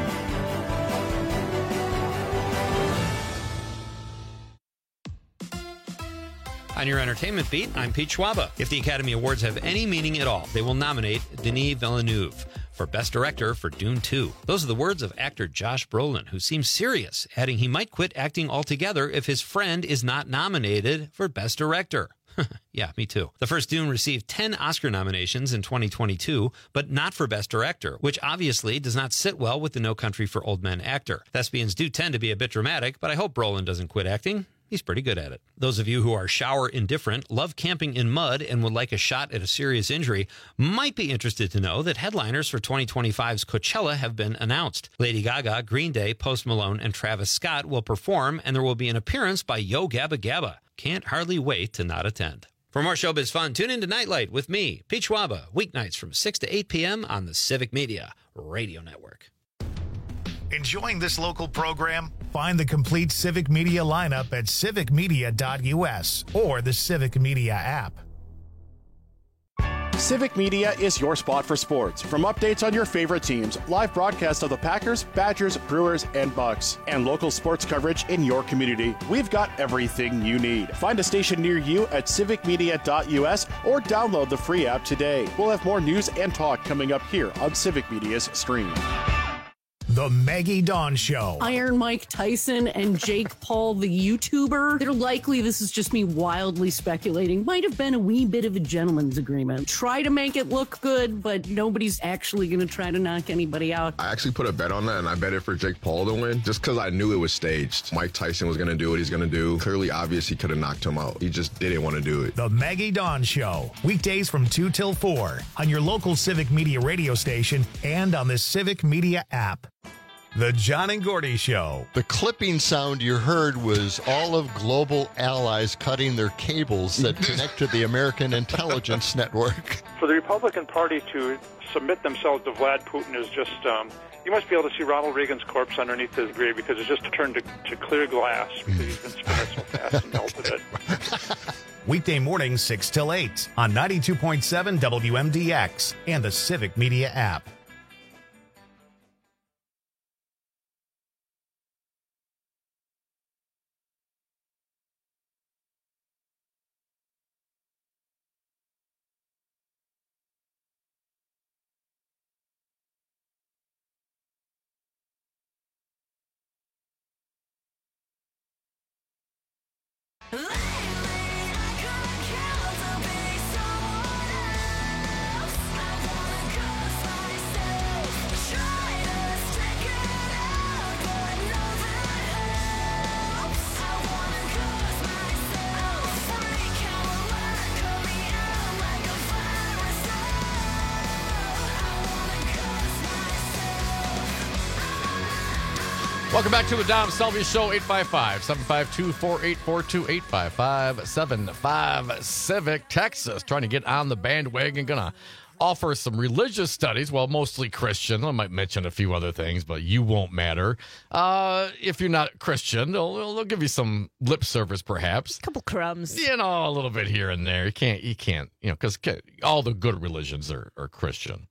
On your entertainment beat, I'm Pete Schwaba. If the Academy Awards have any meaning at all, they will nominate Denis Villeneuve for Best Director for Dune two. Those are the words of actor Josh Brolin, who seems serious, adding he might quit acting altogether if his friend is not nominated for Best Director. Yeah, me too. The first Dune received ten Oscar nominations in twenty twenty-two, but not for Best Director, which obviously does not sit well with the No Country for Old Men actor. Thespians do tend to be a bit dramatic, but I hope Brolin doesn't quit acting. He's pretty good at it. Those of you who are shower indifferent, love camping in mud, and would like a shot at a serious injury might be interested to know that headliners for twenty twenty-five's Coachella have been announced. Lady Gaga, Green Day, Post Malone, and Travis Scott will perform, and there will be an appearance by Yo Gabba Gabba. Can't hardly wait to not attend. For more showbiz fun, tune in to Nightlight with me, Pete Schwaba, weeknights from six to eight p.m. on the Civic Media Radio Network. Enjoying this local program? Find the complete Civic Media lineup at civic media dot u s or the Civic Media app. Civic Media is your spot for sports. From updates on your favorite teams, live broadcasts of the Packers, Badgers, Brewers, and Bucks, and local sports coverage in your community, we've got everything you need. Find a station near you at civic media dot u s or download the free app today. We'll have more news and talk coming up here on Civic Media's stream. The Maggie Dawn Show. Iron Mike Tyson and Jake Paul, the YouTuber. They're likely, this is just me wildly speculating, might have been a wee bit of a gentleman's agreement. Try to make it look good, but nobody's actually going to try to knock anybody out. I actually put a bet on that, and I bet it for Jake Paul to win, just because I knew it was staged. Mike Tyson was going to do what he's going to do. Clearly, obvious, he could have knocked him out. He just didn't want to do it. The Maggie Dawn Show. Weekdays from two till four on your local Civic Media radio station and on the Civic Media app. The John and Gordy Show. The clipping sound you heard was all of global allies cutting their cables that connect to the American intelligence network. For the Republican Party to submit themselves to Vlad Putin is just, um, you must be able to see Ronald Reagan's corpse underneath his grave because it's just turned to, to clear glass because he's been spinning so fast and melted it. Weekday mornings, six till eight on ninety-two point seven W M D X and the Civic Media app. Welcome back to the Dom Selvey Show, eight five five, seven five two, four eight four two, eight five five, seven five Civic, Texas. Trying to get on the bandwagon. Gonna offer some religious studies, well, mostly Christian. I might mention a few other things, but you won't matter. Uh, if you're not Christian, they'll, they'll give you some lip service, perhaps. A couple crumbs. You know, a little bit here and there. You can't, you can't, you know, because all the good religions are, are Christian.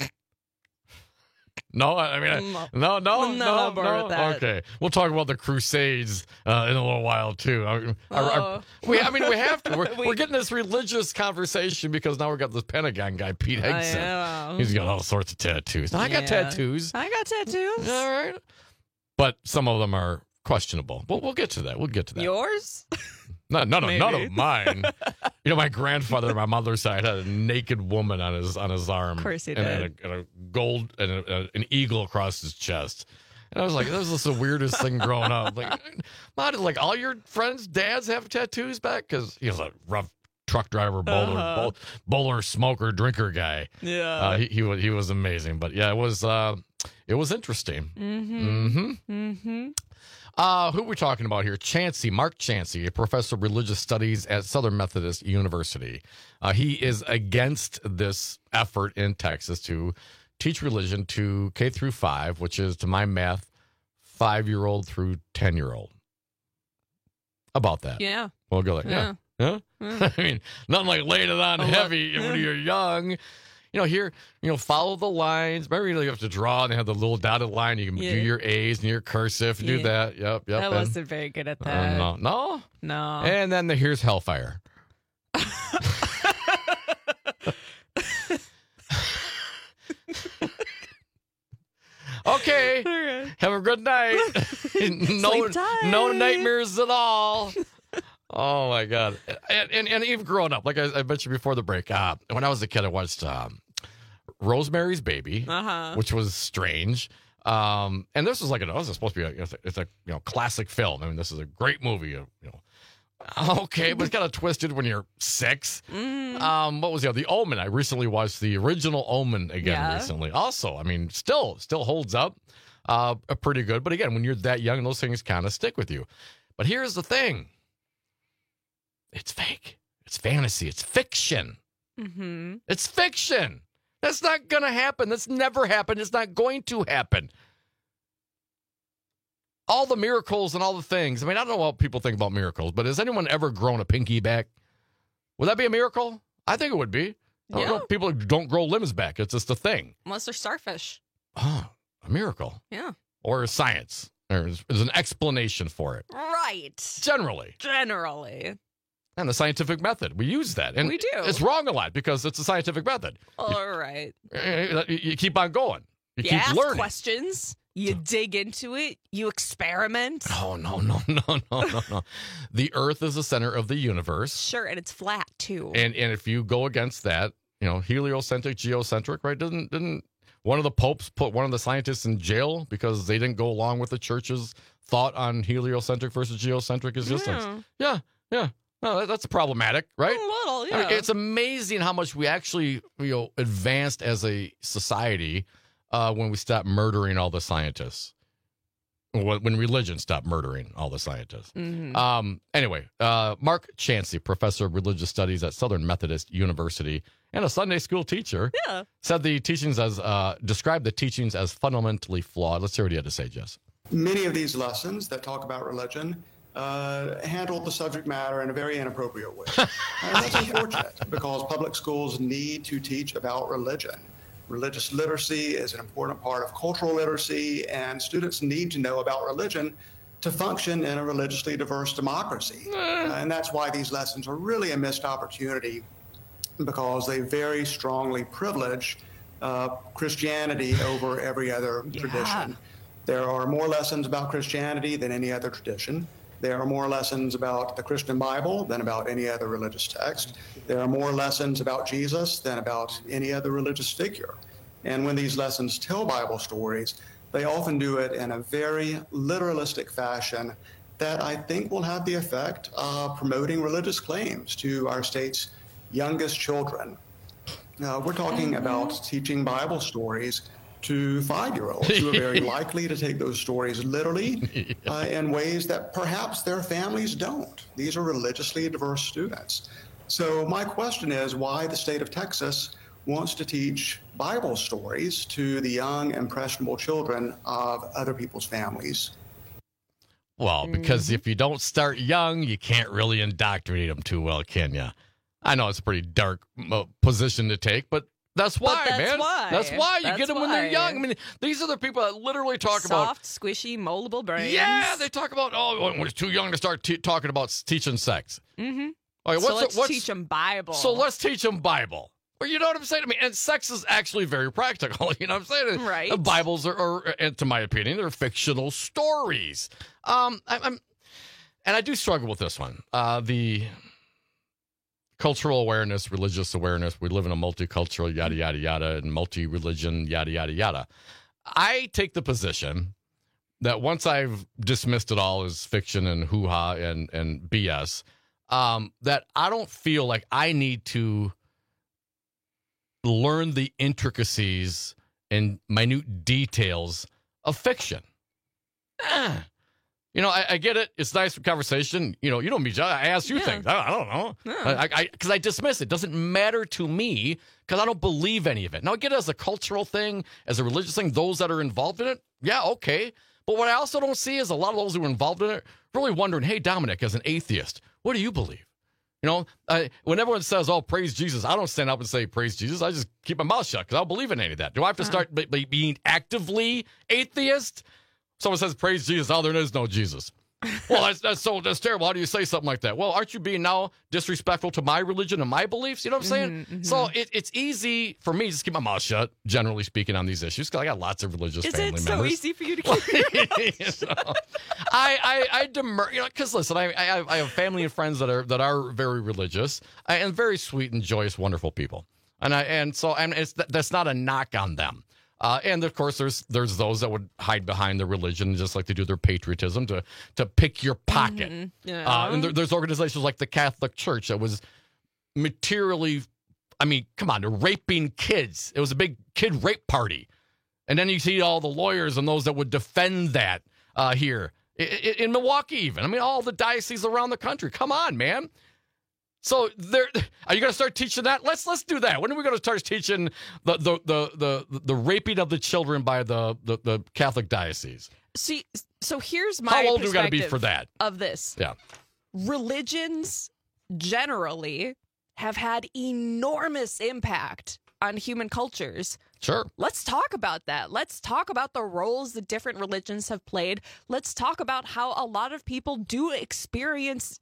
No, I mean, no, no, no, no, no. Okay, we'll talk about the Crusades uh, in a little while too. I, I, I, we, I mean, we have to. We're, we, we're getting this religious conversation because now we got this Pentagon guy, Pete Hegseth. He's got all sorts of tattoos. Now, I got Yeah. tattoos. I got tattoos. All right, but some of them are questionable. But we'll get to that. We'll get to that. Yours? No, none of Maybe. none of mine. You know, my grandfather on my mother's side had a naked woman on his on his arm. Of course he and, did. And, a, and a gold and a, a, an eagle across his chest. And I was like, that was just the weirdest thing growing up. Like, Mom, did like all your friends' dads have tattoos back? Because he was a rough truck driver, bowler, Uh-huh. bowl, bowler, smoker, drinker guy. Yeah. uh, he he was he was amazing. But yeah, it was uh, it was interesting. Mm-hmm. Mm-hmm. Mm-hmm. Uh, who are we talking about here? Chancey, Mark Chancey, a professor of religious studies at Southern Methodist University. Uh, he is against this effort in Texas to teach religion to K through five, which is, to my math, five-year-old through ten-year-old. About that. Yeah. We'll go like, yeah. Yeah? Yeah. I mean, nothing like laying it on A lot- heavy yeah. when you're young. You know, here, you know, follow the lines. Remember, you, know, you have to draw and they have the little dotted line. You can Yeah. do your A's and your cursive. Do Yeah. that. Yep, yep. I and- wasn't very good at Uh, that. no, no, No. And then the here's Hellfire. Okay. Okay. Have a good night. no, Sleep tight. no nightmares at all. Oh my God. And, and and even growing up, like I, I mentioned before the break, uh, when I was a kid, I watched um, Rosemary's Baby, Uh-huh. which was strange. Um, and this was like, a, this is supposed to be a, it's a, it's a you know classic film. I mean, this is a great movie. uh, You know, okay, but it's kind of twisted when you're six. Mm. Um, what was the other? The Omen? I recently watched the original Omen again Yeah. recently. Also, I mean, still still holds up, uh, pretty good. But again, when you're that young, those things kind of stick with you. But here's the thing: it's fake. It's fantasy. It's fiction. Mm-hmm. It's fiction. That's not going to happen. That's never happened. It's not going to happen. All the miracles and all the things. I mean, I don't know what people think about miracles, but has anyone ever grown a pinky back? Would that be a miracle? I think it would be. I don't Yeah. know if people don't grow limbs back. It's just a thing. Unless they're starfish. Oh, a miracle. Yeah. Or science. There's, there's an explanation for it. Right. Generally. Generally. And the scientific method. We use that. And We do. It's wrong a lot because it's a scientific method. All right. You, you keep on going. You, You keep ask learning. questions. You dig into it. You experiment. Oh, no, no, no, no, no, no. The Earth is the center of the universe. Sure, and it's flat too. And and if you go against that, you know, heliocentric, geocentric, right? Didn't didn't one of the popes put one of the scientists in jail because they didn't go along with the church's thought on heliocentric versus geocentric existence? Yeah. Yeah, yeah. No, that, that's problematic, right? A little, yeah. I mean, it's amazing how much we actually, you know, advanced as a society uh, when we stopped murdering all the scientists. When, when religion stopped murdering all the scientists. Mhm. Um, anyway, uh, Mark Chancey, professor of religious studies at Southern Methodist University and a Sunday school teacher, Yeah. said the teachings as uh, described the teachings as fundamentally flawed. Let's hear what he had to say, Jess. Many of these lessons that talk about religion uh, handle the subject matter in a very inappropriate way. And that's unfortunate because public schools need to teach about religion. Religious literacy is an important part of cultural literacy, and students need to know about religion to function in a religiously diverse democracy. Uh, and that's why these lessons are really a missed opportunity, because they very strongly privilege uh, Christianity over every other tradition. There are more lessons about Christianity than any other tradition. There are more lessons about the Christian Bible than about any other religious text. There are more lessons about Jesus than about any other religious figure. And when these lessons tell Bible stories, they often do it in a very literalistic fashion that I think will have the effect of promoting religious claims to our state's youngest children. Now, we're talking mm-hmm. about teaching Bible stories to five-year-olds who are very likely to take those stories literally uh, in ways that perhaps their families don't. These are religiously diverse students. So my question is why the state of Texas wants to teach Bible stories to the young, impressionable children of other people's families. Well, because mm-hmm. if you don't start young, you can't really indoctrinate them too well, can you? I know it's a pretty dark uh, position to take, but that's why, but that's man. Why. That's why you that's get them why. when they're young. I mean, these are the people that literally talk Soft, about soft, squishy, moldable brains. Yeah, they talk about oh, when it's too young to start te- talking about teaching sex. Mm-hmm. Okay, so what's let's the, what's, teach them Bible. So let's teach them Bible. Well, you know what I'm saying? I mean, and sex is actually very practical. You know what I'm saying? Right. The Bibles are, are and to my opinion, they're fictional stories. Um, I, I'm, and I do struggle with this one. Uh, the cultural awareness, religious awareness. We live in a multicultural, yada, yada, yada, and multi-religion, yada, yada, yada. I take the position that once I've dismissed it all as fiction and hoo-ha and, and B S, um, that I don't feel like I need to learn the intricacies and minute details of fiction. Eh. You know, I, I get it. It's nice for conversation. You know, you don't me. I ask you yeah. things. I, I don't know. Yeah. I Because I, I dismiss it. Doesn't matter to me because I don't believe any of it. Now, I get it as a cultural thing, as a religious thing. Those that are involved in it, yeah, okay. But what I also don't see is a lot of those who are involved in it really wondering, hey, Dominic, as an atheist, what do you believe? You know, uh, when everyone says, oh, praise Jesus, I don't stand up and say praise Jesus. I just keep my mouth shut because I don't believe in any of that. Do I have to start b- b- being actively atheist? Someone says, praise Jesus. Oh, there is no Jesus. Well, that's, that's so that's terrible. How do you say something like that? Well, aren't you being now disrespectful to my religion and my beliefs? You know what I'm saying? Mm-hmm, mm-hmm. So it, it's easy for me to just keep my mouth shut, generally speaking, on these issues because I got lots of religious is family it members. so easy for you to keep your mouth you know, I, I, I demur, you know, because listen, I, I, have, I have family and friends that are that are very religious and very sweet and joyous, wonderful people, and I and so and it's that's not a knock on them. Uh, and of course, there's there's those that would hide behind their religion, just like they do their patriotism to to pick your pocket. Mm-hmm. Yeah. Uh, and there, there's organizations like the Catholic Church that was materially, I mean, come on, they're raping kids. It was a big kid rape party, and then you see all the lawyers and those that would defend that uh, here in, in Milwaukee, even. I mean, all the dioceses around the country. Come on, man. So there, are you going to start teaching that? Let's let's do that. When are we going to start teaching the the the the, the raping of the children by the, the, the Catholic diocese? See, so here's my How old do we got to be for that? Of this, yeah, religions generally have had enormous impact on human cultures. Sure. Let's talk about that. Let's talk about the roles that different religions have played. Let's talk about how a lot of people do experience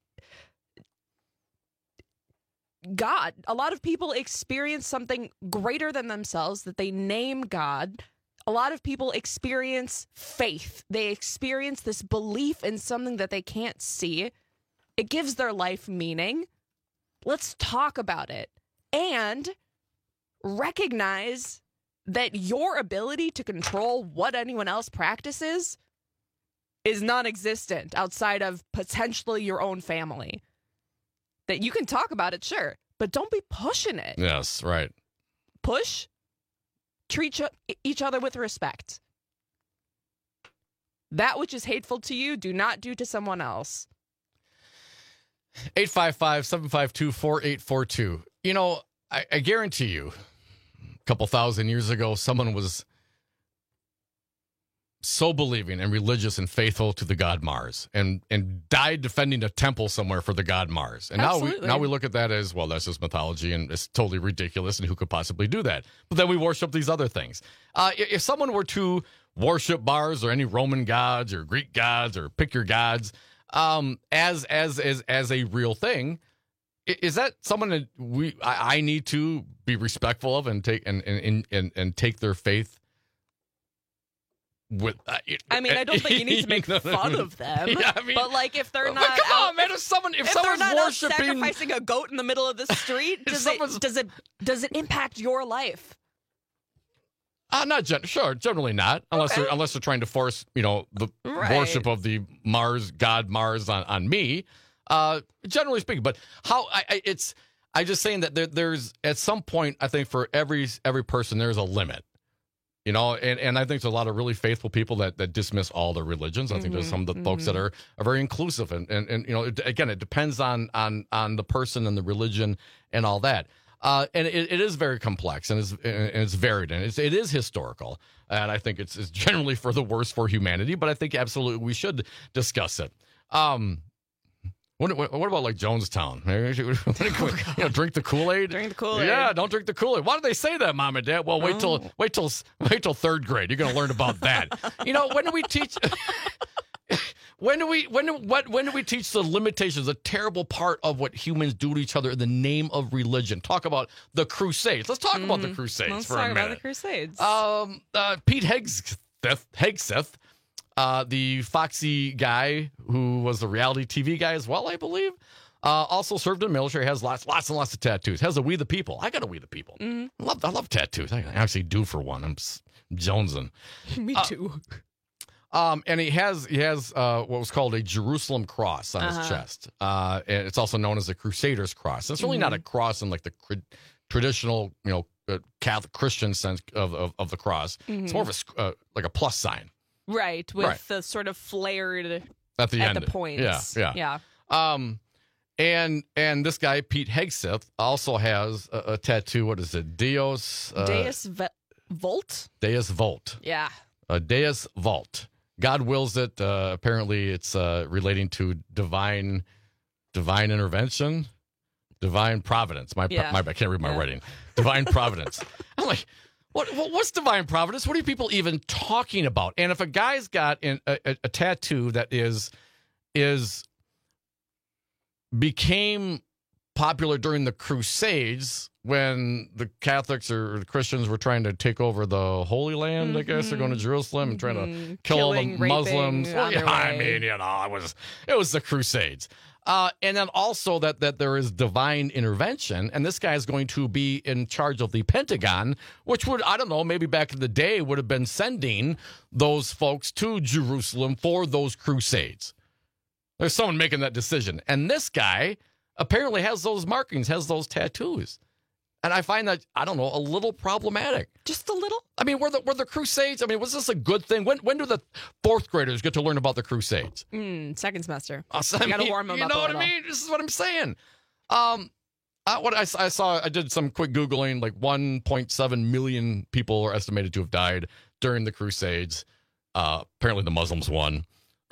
God. A lot of people experience something greater than themselves that they name God. A lot of people experience faith. They experience this belief in something that they can't see. It gives their life meaning. Let's talk about it and recognize that your ability to control what anyone else practices is non-existent outside of potentially your own family. That you can talk about it, sure, but don't be pushing it. Yes, right. Push, treat each other with respect. That which is hateful to you, do not do to someone else. eight five five, seven five two, four eight four two. You know, I, I guarantee you, a couple thousand years ago, someone was so believing and religious and faithful to the god Mars and and died defending a temple somewhere for the god Mars. And Absolutely. now we now we look at that as, well, that's just mythology and it's totally ridiculous and who could possibly do that? But then we worship these other things. Uh, if someone were to worship Mars or any Roman gods or Greek gods or pick your gods um, as, as as as a real thing, is that someone that we I, I need to be respectful of and take and and, and and take their faith with. Uh, I mean, I don't think you need to make fun of them. Yeah, I mean, but like, if they're but not, come out, on, man! If someone, if, if someone's they're not worshiping, out sacrificing a goat in the middle of the street, does it does it does it impact your life? Uh, not gen- sure, generally not, unless Okay. they're unless they're trying to force, you know, the Right. worship of the Mars god Mars on, on me. Uh, generally speaking, but how I, I it's I just saying that there, there's at some point I think for every every person there's a limit, you know, and, and I think there's a lot of really faithful people that, that dismiss all the religions. I think there's some of the Mhm, folks that mhm. are, are very inclusive and, and and you know it, again it depends on on on the person and the religion and all that. Uh, and it, it is very complex and it's, and it's varied and it's, it is historical. And I think it's, it's generally for the worse for humanity, but I think absolutely we should discuss it. Um, what, what, what about like Jonestown? You know, drink the Kool-Aid? Drink the Kool-Aid. Yeah, don't drink the Kool-Aid. Why do they say that, Mom and Dad? Well, wait till Oh. wait till wait till third grade. You're going to learn about that. You know, when do we teach? When do we when do, what when do we teach the limitations, a terrible part of what humans do to each other in the name of religion? Talk about the Crusades. Let's talk about the Mhm. Crusades Let's for talk a about minute. the Crusades. Um, uh, Pete Hegseth, Hegseth, uh, the Foxy guy who was a reality T V guy as well, I believe. Uh, also served in the military, has lots, lots and lots of tattoos. Has a We the People. I got a We the People. Mhm. I love, I love tattoos. I actually do for one. I'm s- jonesing. Me Uh, too. Um, and he has he has uh, what was called a Jerusalem cross on his Uh-huh. chest. Uh, and it's also known as the Crusader's cross. It's really not a cross in like the cr- traditional, you know, uh, Catholic Christian sense of of, of the cross. It's more of a sc- uh, like a plus sign Right, with Right. the sort of flared at the at end. the points. Yeah, yeah, yeah. Um, and and this guy Pete Hegseth also has a, a tattoo. What is it? Deus uh, Deus Ve- Volt. Deus Volt. Yeah. A Deus Volt. God wills it. Uh, apparently, it's uh, relating to divine, divine intervention, divine providence. My, Yeah. my, I can't read my Yeah. writing. Divine providence. I'm like, what, what? What's divine providence? What are people even talking about? And if a guy's got an, a, a, a tattoo that is is became popular during the Crusades when the Catholics or the Christians were trying to take over the Holy Land, I guess. They're going to Jerusalem and trying to Mhm. kill Killing, all the Muslims. raping Well, on yeah, their I way. mean, you know, it was it was the Crusades. Uh, and then also that that there is divine intervention, and this guy is going to be in charge of the Pentagon, which would, I don't know, maybe back in the day would have been sending those folks to Jerusalem for those Crusades. There's someone making that decision. And this guy apparently has those markings, has those tattoos. And I find that, I don't know, a little problematic. Just a little? I mean, were the, were the Crusades, I mean, was this a good thing? When when do the fourth graders get to learn about the Crusades? Mm, second semester. Uh, so, I You gotta mean, warm them you up know a what I little. mean? This is what I'm saying. Um, I, what I, I saw, I did some quick Googling, like one point seven million people are estimated to have died during the Crusades. Uh, apparently the Muslims won.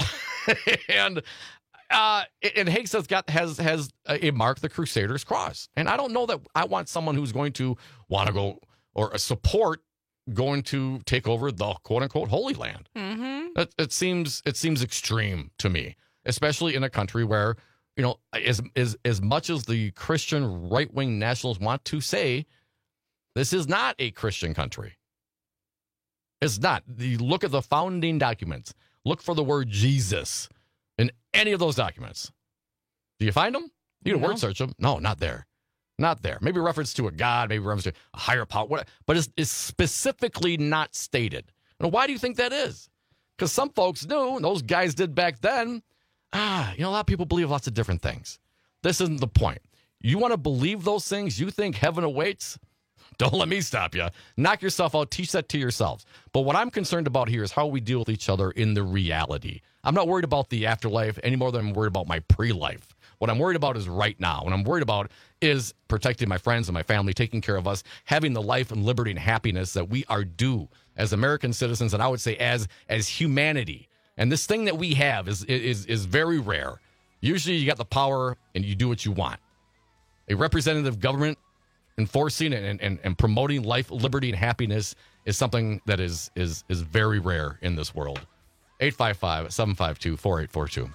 and uh, and Higgs has got has has a mark, the Crusader's cross, and I don't know that I want someone who's going to want to go or support going to take over the quote unquote Holy Land. Mm-hmm. It, it seems it seems extreme to me, especially in a country where, you know, as as as much as the Christian right wing nationalists want to say, this is not a Christian country. It's not. You look at the founding documents. Look for the word Jesus in any of those documents. Do you find them? You can No. word search them. No, not there. Not there. Maybe reference to a God, maybe reference to a higher power, what, but it's, it's specifically not stated. Now, why do you think that is? Because some folks knew, and those guys did back then. Ah, you know, a lot of people believe lots of different things. This isn't the point. You want to believe those things? You think heaven awaits? Don't let me stop you. Knock yourself out. Teach that to yourselves. But what I'm concerned about here is how we deal with each other in the reality. I'm not worried about the afterlife any more than I'm worried about my pre-life. What I'm worried about is right now. What I'm worried about is protecting my friends and my family, taking care of us, having the life and liberty and happiness that we are due as American citizens, and I would say as as humanity. And this thing that we have is is is very rare. Usually you got the power and you do what you want. A representative government enforcing and, and, and promoting life, liberty, and happiness is something that is is is very rare in this world. eight five five, seven five two, four eight four two.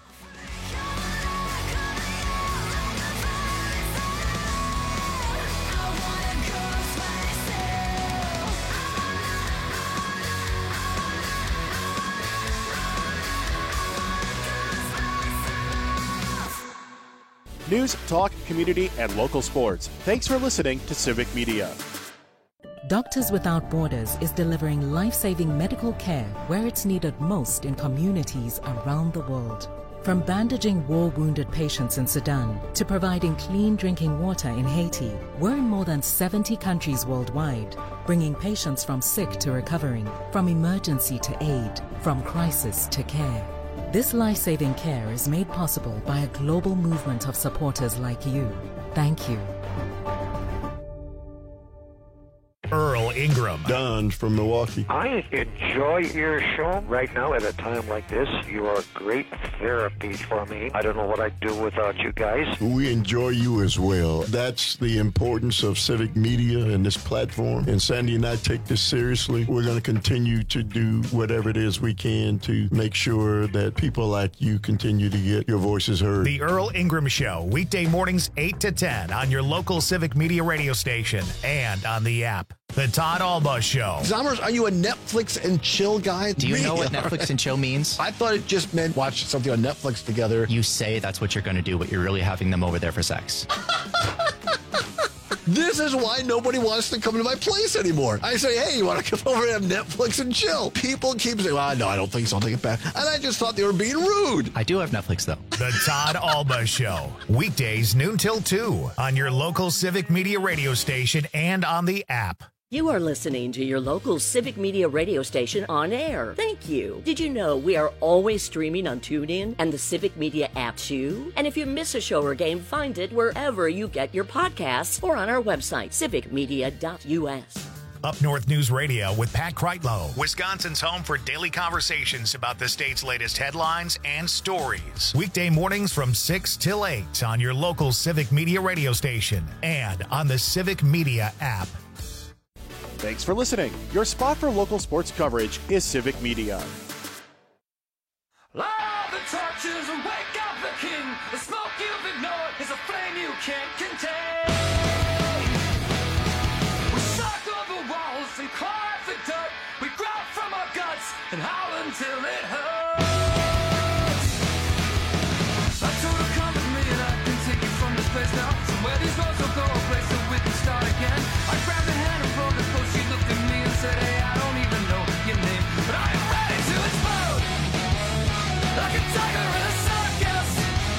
News, talk, community, and local sports. Thanks for listening to Civic Media. Doctors Without Borders is delivering life-saving medical care where it's needed most in communities around the world. From bandaging war-wounded patients in Sudan to providing clean drinking water in Haiti, we're in more than seventy countries worldwide, bringing patients from sick to recovering, from emergency to aid, from crisis to care. This life-saving care is made possible by a global movement of supporters like you. Thank you. Earl Ingram. Don from Milwaukee. I enjoy your show. Right now, at a time like this, you are great therapy for me. I don't know what I'd do without you guys. We enjoy you as well. That's the importance of civic media and this platform. And Sandy and I take this seriously. We're going to continue to do whatever it is we can to make sure that people like you continue to get your voices heard. The Earl Ingram Show, weekday mornings eight to ten on your local Civic Media radio station and on the app. The Todd Alba Show. Zommers, are you a Netflix and chill guy? Do you Me? know what Netflix and chill means? I thought it just meant watch something on Netflix together. You say that's what you're going to do, but you're really having them over there for sex. This is why nobody wants to come to my place anymore. I say, hey, you want to come over and have Netflix and chill? People keep saying, well, no, I don't think so. I'll take it back. And I just thought they were being rude. I do have Netflix, though. The Todd Alba Show. Weekdays noon till two on your local Civic Media radio station and on the app. You are listening to your local Civic Media radio station on air. Thank you. Did you know we are always streaming on TuneIn and the Civic Media app too? And if you miss a show or game, find it wherever you get your podcasts or on our website, civic media dot u s. Up North News Radio with Pat Kreitlow, Wisconsin's home for daily conversations about the state's latest headlines and stories. Weekday mornings from six till eight on your local Civic Media radio station and on the Civic Media app. Thanks for listening. Your spot for local sports coverage is Civic Media. Light the torches and wake up the king. The smoke you've ignored is a flame you can't contain. We circle the walls and claw the dirt. We growl from our guts and howl until it hurts. I told her come with me and I can take you from this place now. Somewhere these roads will go, a place that we can start again. I grabbed her hand and pulled her close. She looked at me and said, hey, I don't even know your name, but I am ready to explode like a tiger in a circus.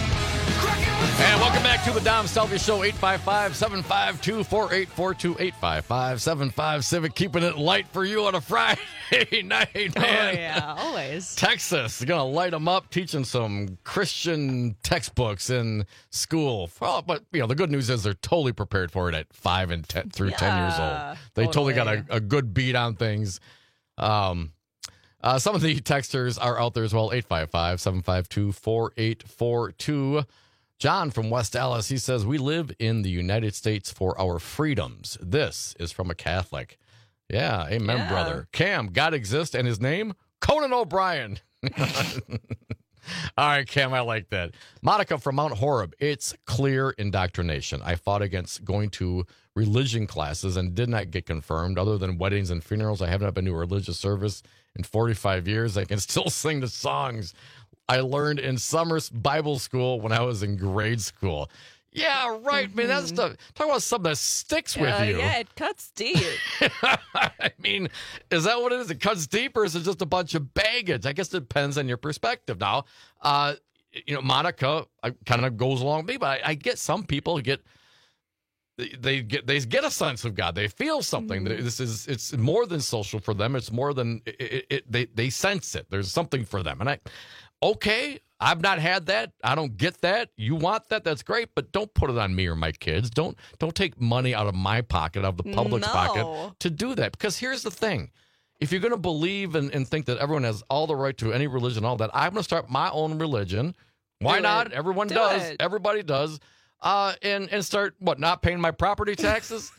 And welcome back to the Dom Selvey Show, eight five five, seven five two, four eight four two, eight five five, seven five Civic, keeping it light for you on a Friday night, man. Oh, yeah, always. Texas is going to light them up, teaching some Christian textbooks in school. Well, but, you know, the good news is they're totally prepared for it at five and ten, through Yeah, ten years old. They totally, totally. got a, a good beat on things. Um, uh, some of the texters are out there as well, eight five five, seven five two, four eight four two. John from West Dallas, he says, we live in the United States for our freedoms. This is from a Catholic. Yeah, amen, Yeah. brother. Cam, God exists, and his name? Conan O'Brien. All right, Cam, I like that. Monica from Mount Horeb, it's clear indoctrination. I fought against going to religion classes and did not get confirmed. Other than weddings and funerals, I haven't been to a religious service in forty-five years. I can still sing the songs I learned in summer Bible school when I was in grade school. Yeah, right, man. That's the talk about something that sticks with Uh, you. yeah, it cuts deep. I mean, is that what it is? It cuts deep, or is it just a bunch of baggage? I guess it depends on your perspective. Now, uh, you know, Monica kind of goes along with me, but I, I get some people who get they, they get they get a sense of God. They feel something. Mm-hmm. This is it's more than social for them. It's more than it, it, it, they they sense it. There's something for them, and I. Okay, I've not had that. I don't get that. You want that? That's great, but don't put it on me or my kids. Don't don't take money out of my pocket, out of the public's No. pocket to do that. Because here's the thing. If you're going to believe and, and think that everyone has all the right to any religion, all that, I'm going to start my own religion. Why Do not? it. Everyone Do does. it. Everybody does. Uh, and, and start, what, not paying my property taxes?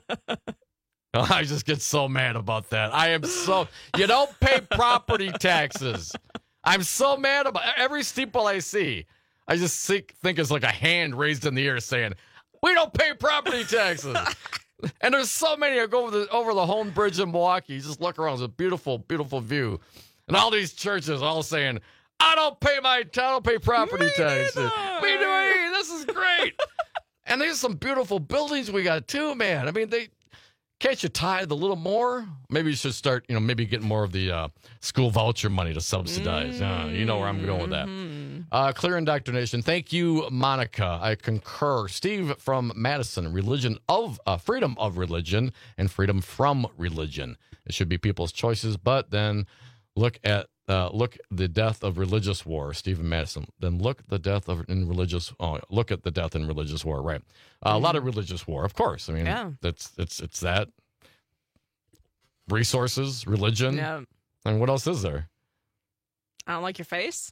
I just get so mad about that. I am so, you don't pay property taxes. I'm so mad about every steeple I see. I just think, think it's like a hand raised in the air saying, we don't pay property taxes. And there's so many. I go over the, over the Home Bridge in Milwaukee. You just look around. It's a beautiful, beautiful view. And all these churches all saying, I don't pay my, I don't pay property Me taxes. neither. Me neither. this is great. And there's some beautiful buildings we got too, man. I mean, they can't you tithe a little more? Maybe you should start, you know, maybe get more of the uh, school voucher money to subsidize. Mm-hmm. Uh, you know where I'm going with that. Uh, clear indoctrination. Thank you, Monica. I concur. Steve from Madison. Religion of uh, freedom of religion and freedom from religion. It should be people's choices, but then look at uh, look the death of religious war. Stephen Madison. Then look the death of in religious. Oh, look at the death in religious war. Right. Uh, mm-hmm. A lot of religious war, of course. I mean, yeah. that's it's it's that resources, religion. Yeah. And what else is there? I don't like your face.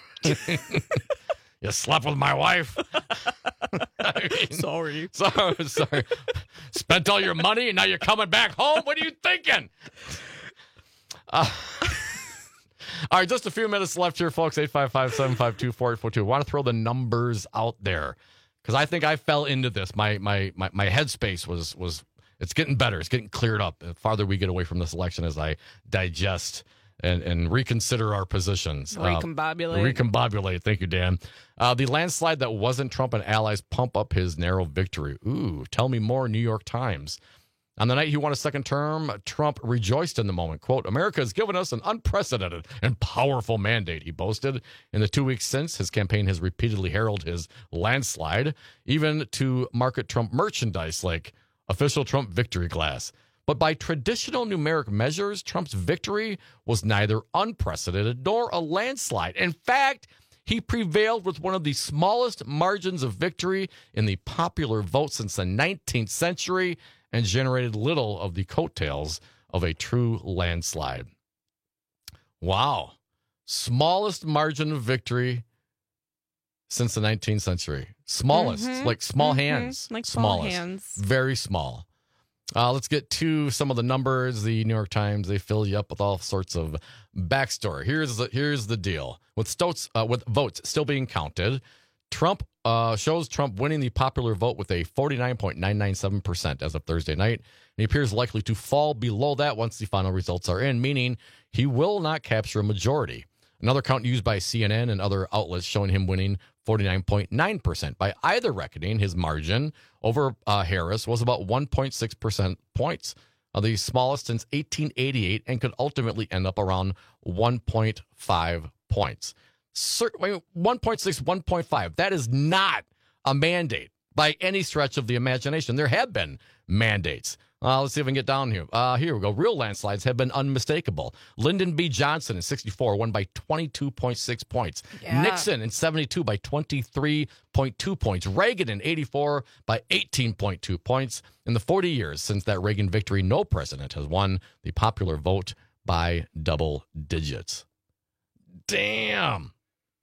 You slept with my wife. I mean, sorry. sorry. Sorry. Spent all your money and now you're coming back home? What are you thinking? Uh, all right, just a few minutes left here, folks. eight five five, seven five two, four eight four two. I want to throw the numbers out there because I think I fell into this. My my my, my headspace was, was, it's getting better. It's getting cleared up the farther we get away from this election as I digest and, and reconsider our positions. Recombobulate. Uh, recombobulate. Thank you, Dan. Uh, the landslide that wasn't Trump and allies pump up his narrow victory. Ooh, tell me more, New York Times. On the night he won a second term, Trump rejoiced in the moment. Quote, America has given us an unprecedented and powerful mandate, he boasted. In the two weeks since, his campaign has repeatedly heralded his landslide, even to market Trump merchandise like official Trump victory glass. But by traditional numeric measures, Trump's victory was neither unprecedented nor a landslide. In fact, he prevailed with one of the smallest margins of victory in the popular vote since the nineteenth century and generated little of the coattails of a true landslide. Wow. Smallest margin of victory since the nineteenth century. Smallest, mm-hmm. like small mm-hmm. hands. Like small Smallest. hands. Very small. Uh, let's get to some of the numbers. The New York Times, they fill you up with all sorts of backstory. Here's the, here's the deal. With, Stotz, uh, with votes still being counted, Trump uh, shows Trump winning the popular vote with a forty-nine point nine nine seven percent as of Thursday night. And he appears likely to fall below that once the final results are in, meaning he will not capture a majority. Another count used by C N N and other outlets showing him winning forty-nine point nine percent. By either reckoning, his margin over uh, Harris was about one point six percent points, uh, the smallest since eighteen eighty-eight, and could ultimately end up around one point five points. Certainly, one point six, one point five. That is not a mandate by any stretch of the imagination. There have been mandates. Uh, let's see if we can get down here. Uh, here we go. Real landslides have been unmistakable. Lyndon B. Johnson in sixty-four won by twenty-two point six points. Yeah. Nixon in seventy-two by twenty-three point two points. Reagan in eighty-four by eighteen point two points. In the forty years since that Reagan victory, no president has won the popular vote by double digits. Damn.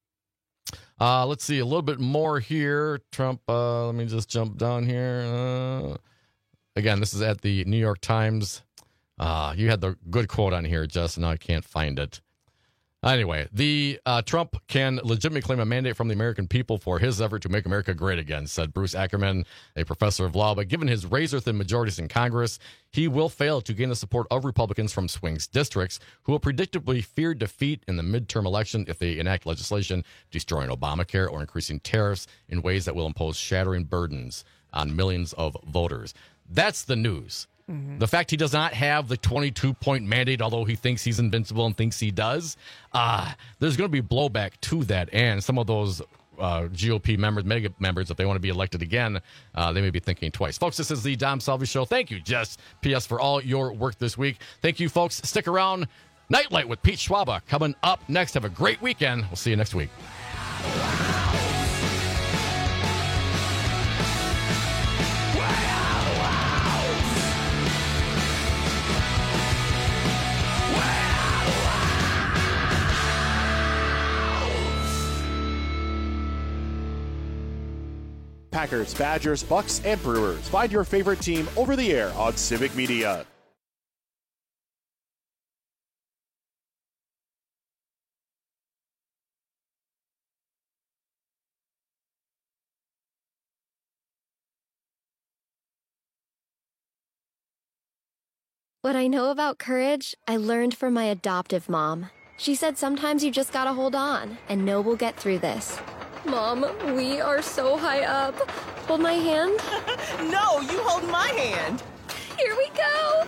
Uh, let's see a little bit more here. Trump, uh, let me just jump down here. Uh, again, this is at the New York Times. Uh, you had the good quote on here, Justin. Now I can't find it. Anyway, the uh, Trump can legitimately claim a mandate from the American people for his effort to make America great again, said Bruce Ackerman, a professor of law. But given his razor-thin majorities in Congress, he will fail to gain the support of Republicans from swing districts who will predictably fear defeat in the midterm election if they enact legislation destroying Obamacare or increasing tariffs in ways that will impose shattering burdens on millions of voters. That's the news. Mm-hmm. The fact he does not have the twenty-two point mandate, although he thinks he's invincible and thinks he does, uh, there's going to be blowback to that. And some of those uh, G O P members, mega members, if they want to be elected again, uh, they may be thinking twice. Folks, this is the Dom Salvi Show. Thank you, Jess P S, for all your work this week. Thank you, folks. Stick around. Nightlight with Pete Schwaba coming up next. Have a great weekend. We'll see you next week. Packers, Badgers, Bucks, and Brewers. Find your favorite team over the air on Civic Media. What I know about courage, I learned from my adoptive mom. She said sometimes you just gotta hold on and know we'll get through this. Mom, we are so high up. Hold my hand. No, you hold my hand. Here we go.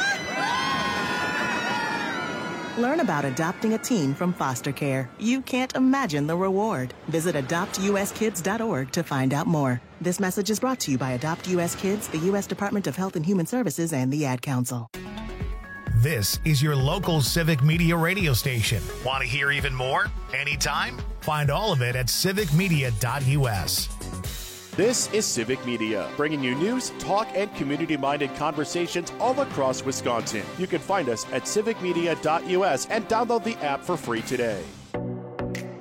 Learn about adopting a teen from foster care. You can't imagine the reward. Visit adopt u s kids dot org to find out more. This message is brought to you by Adopt U S Kids, the U S Department of Health and Human Services, and the Ad Council. This is your local Civic Media radio station. Want to hear even more? Anytime? Find all of it at civic media dot u s. This is Civic Media, bringing you news, talk, and community-minded conversations all across Wisconsin. You can find us at civic media dot u s and download the app for free today.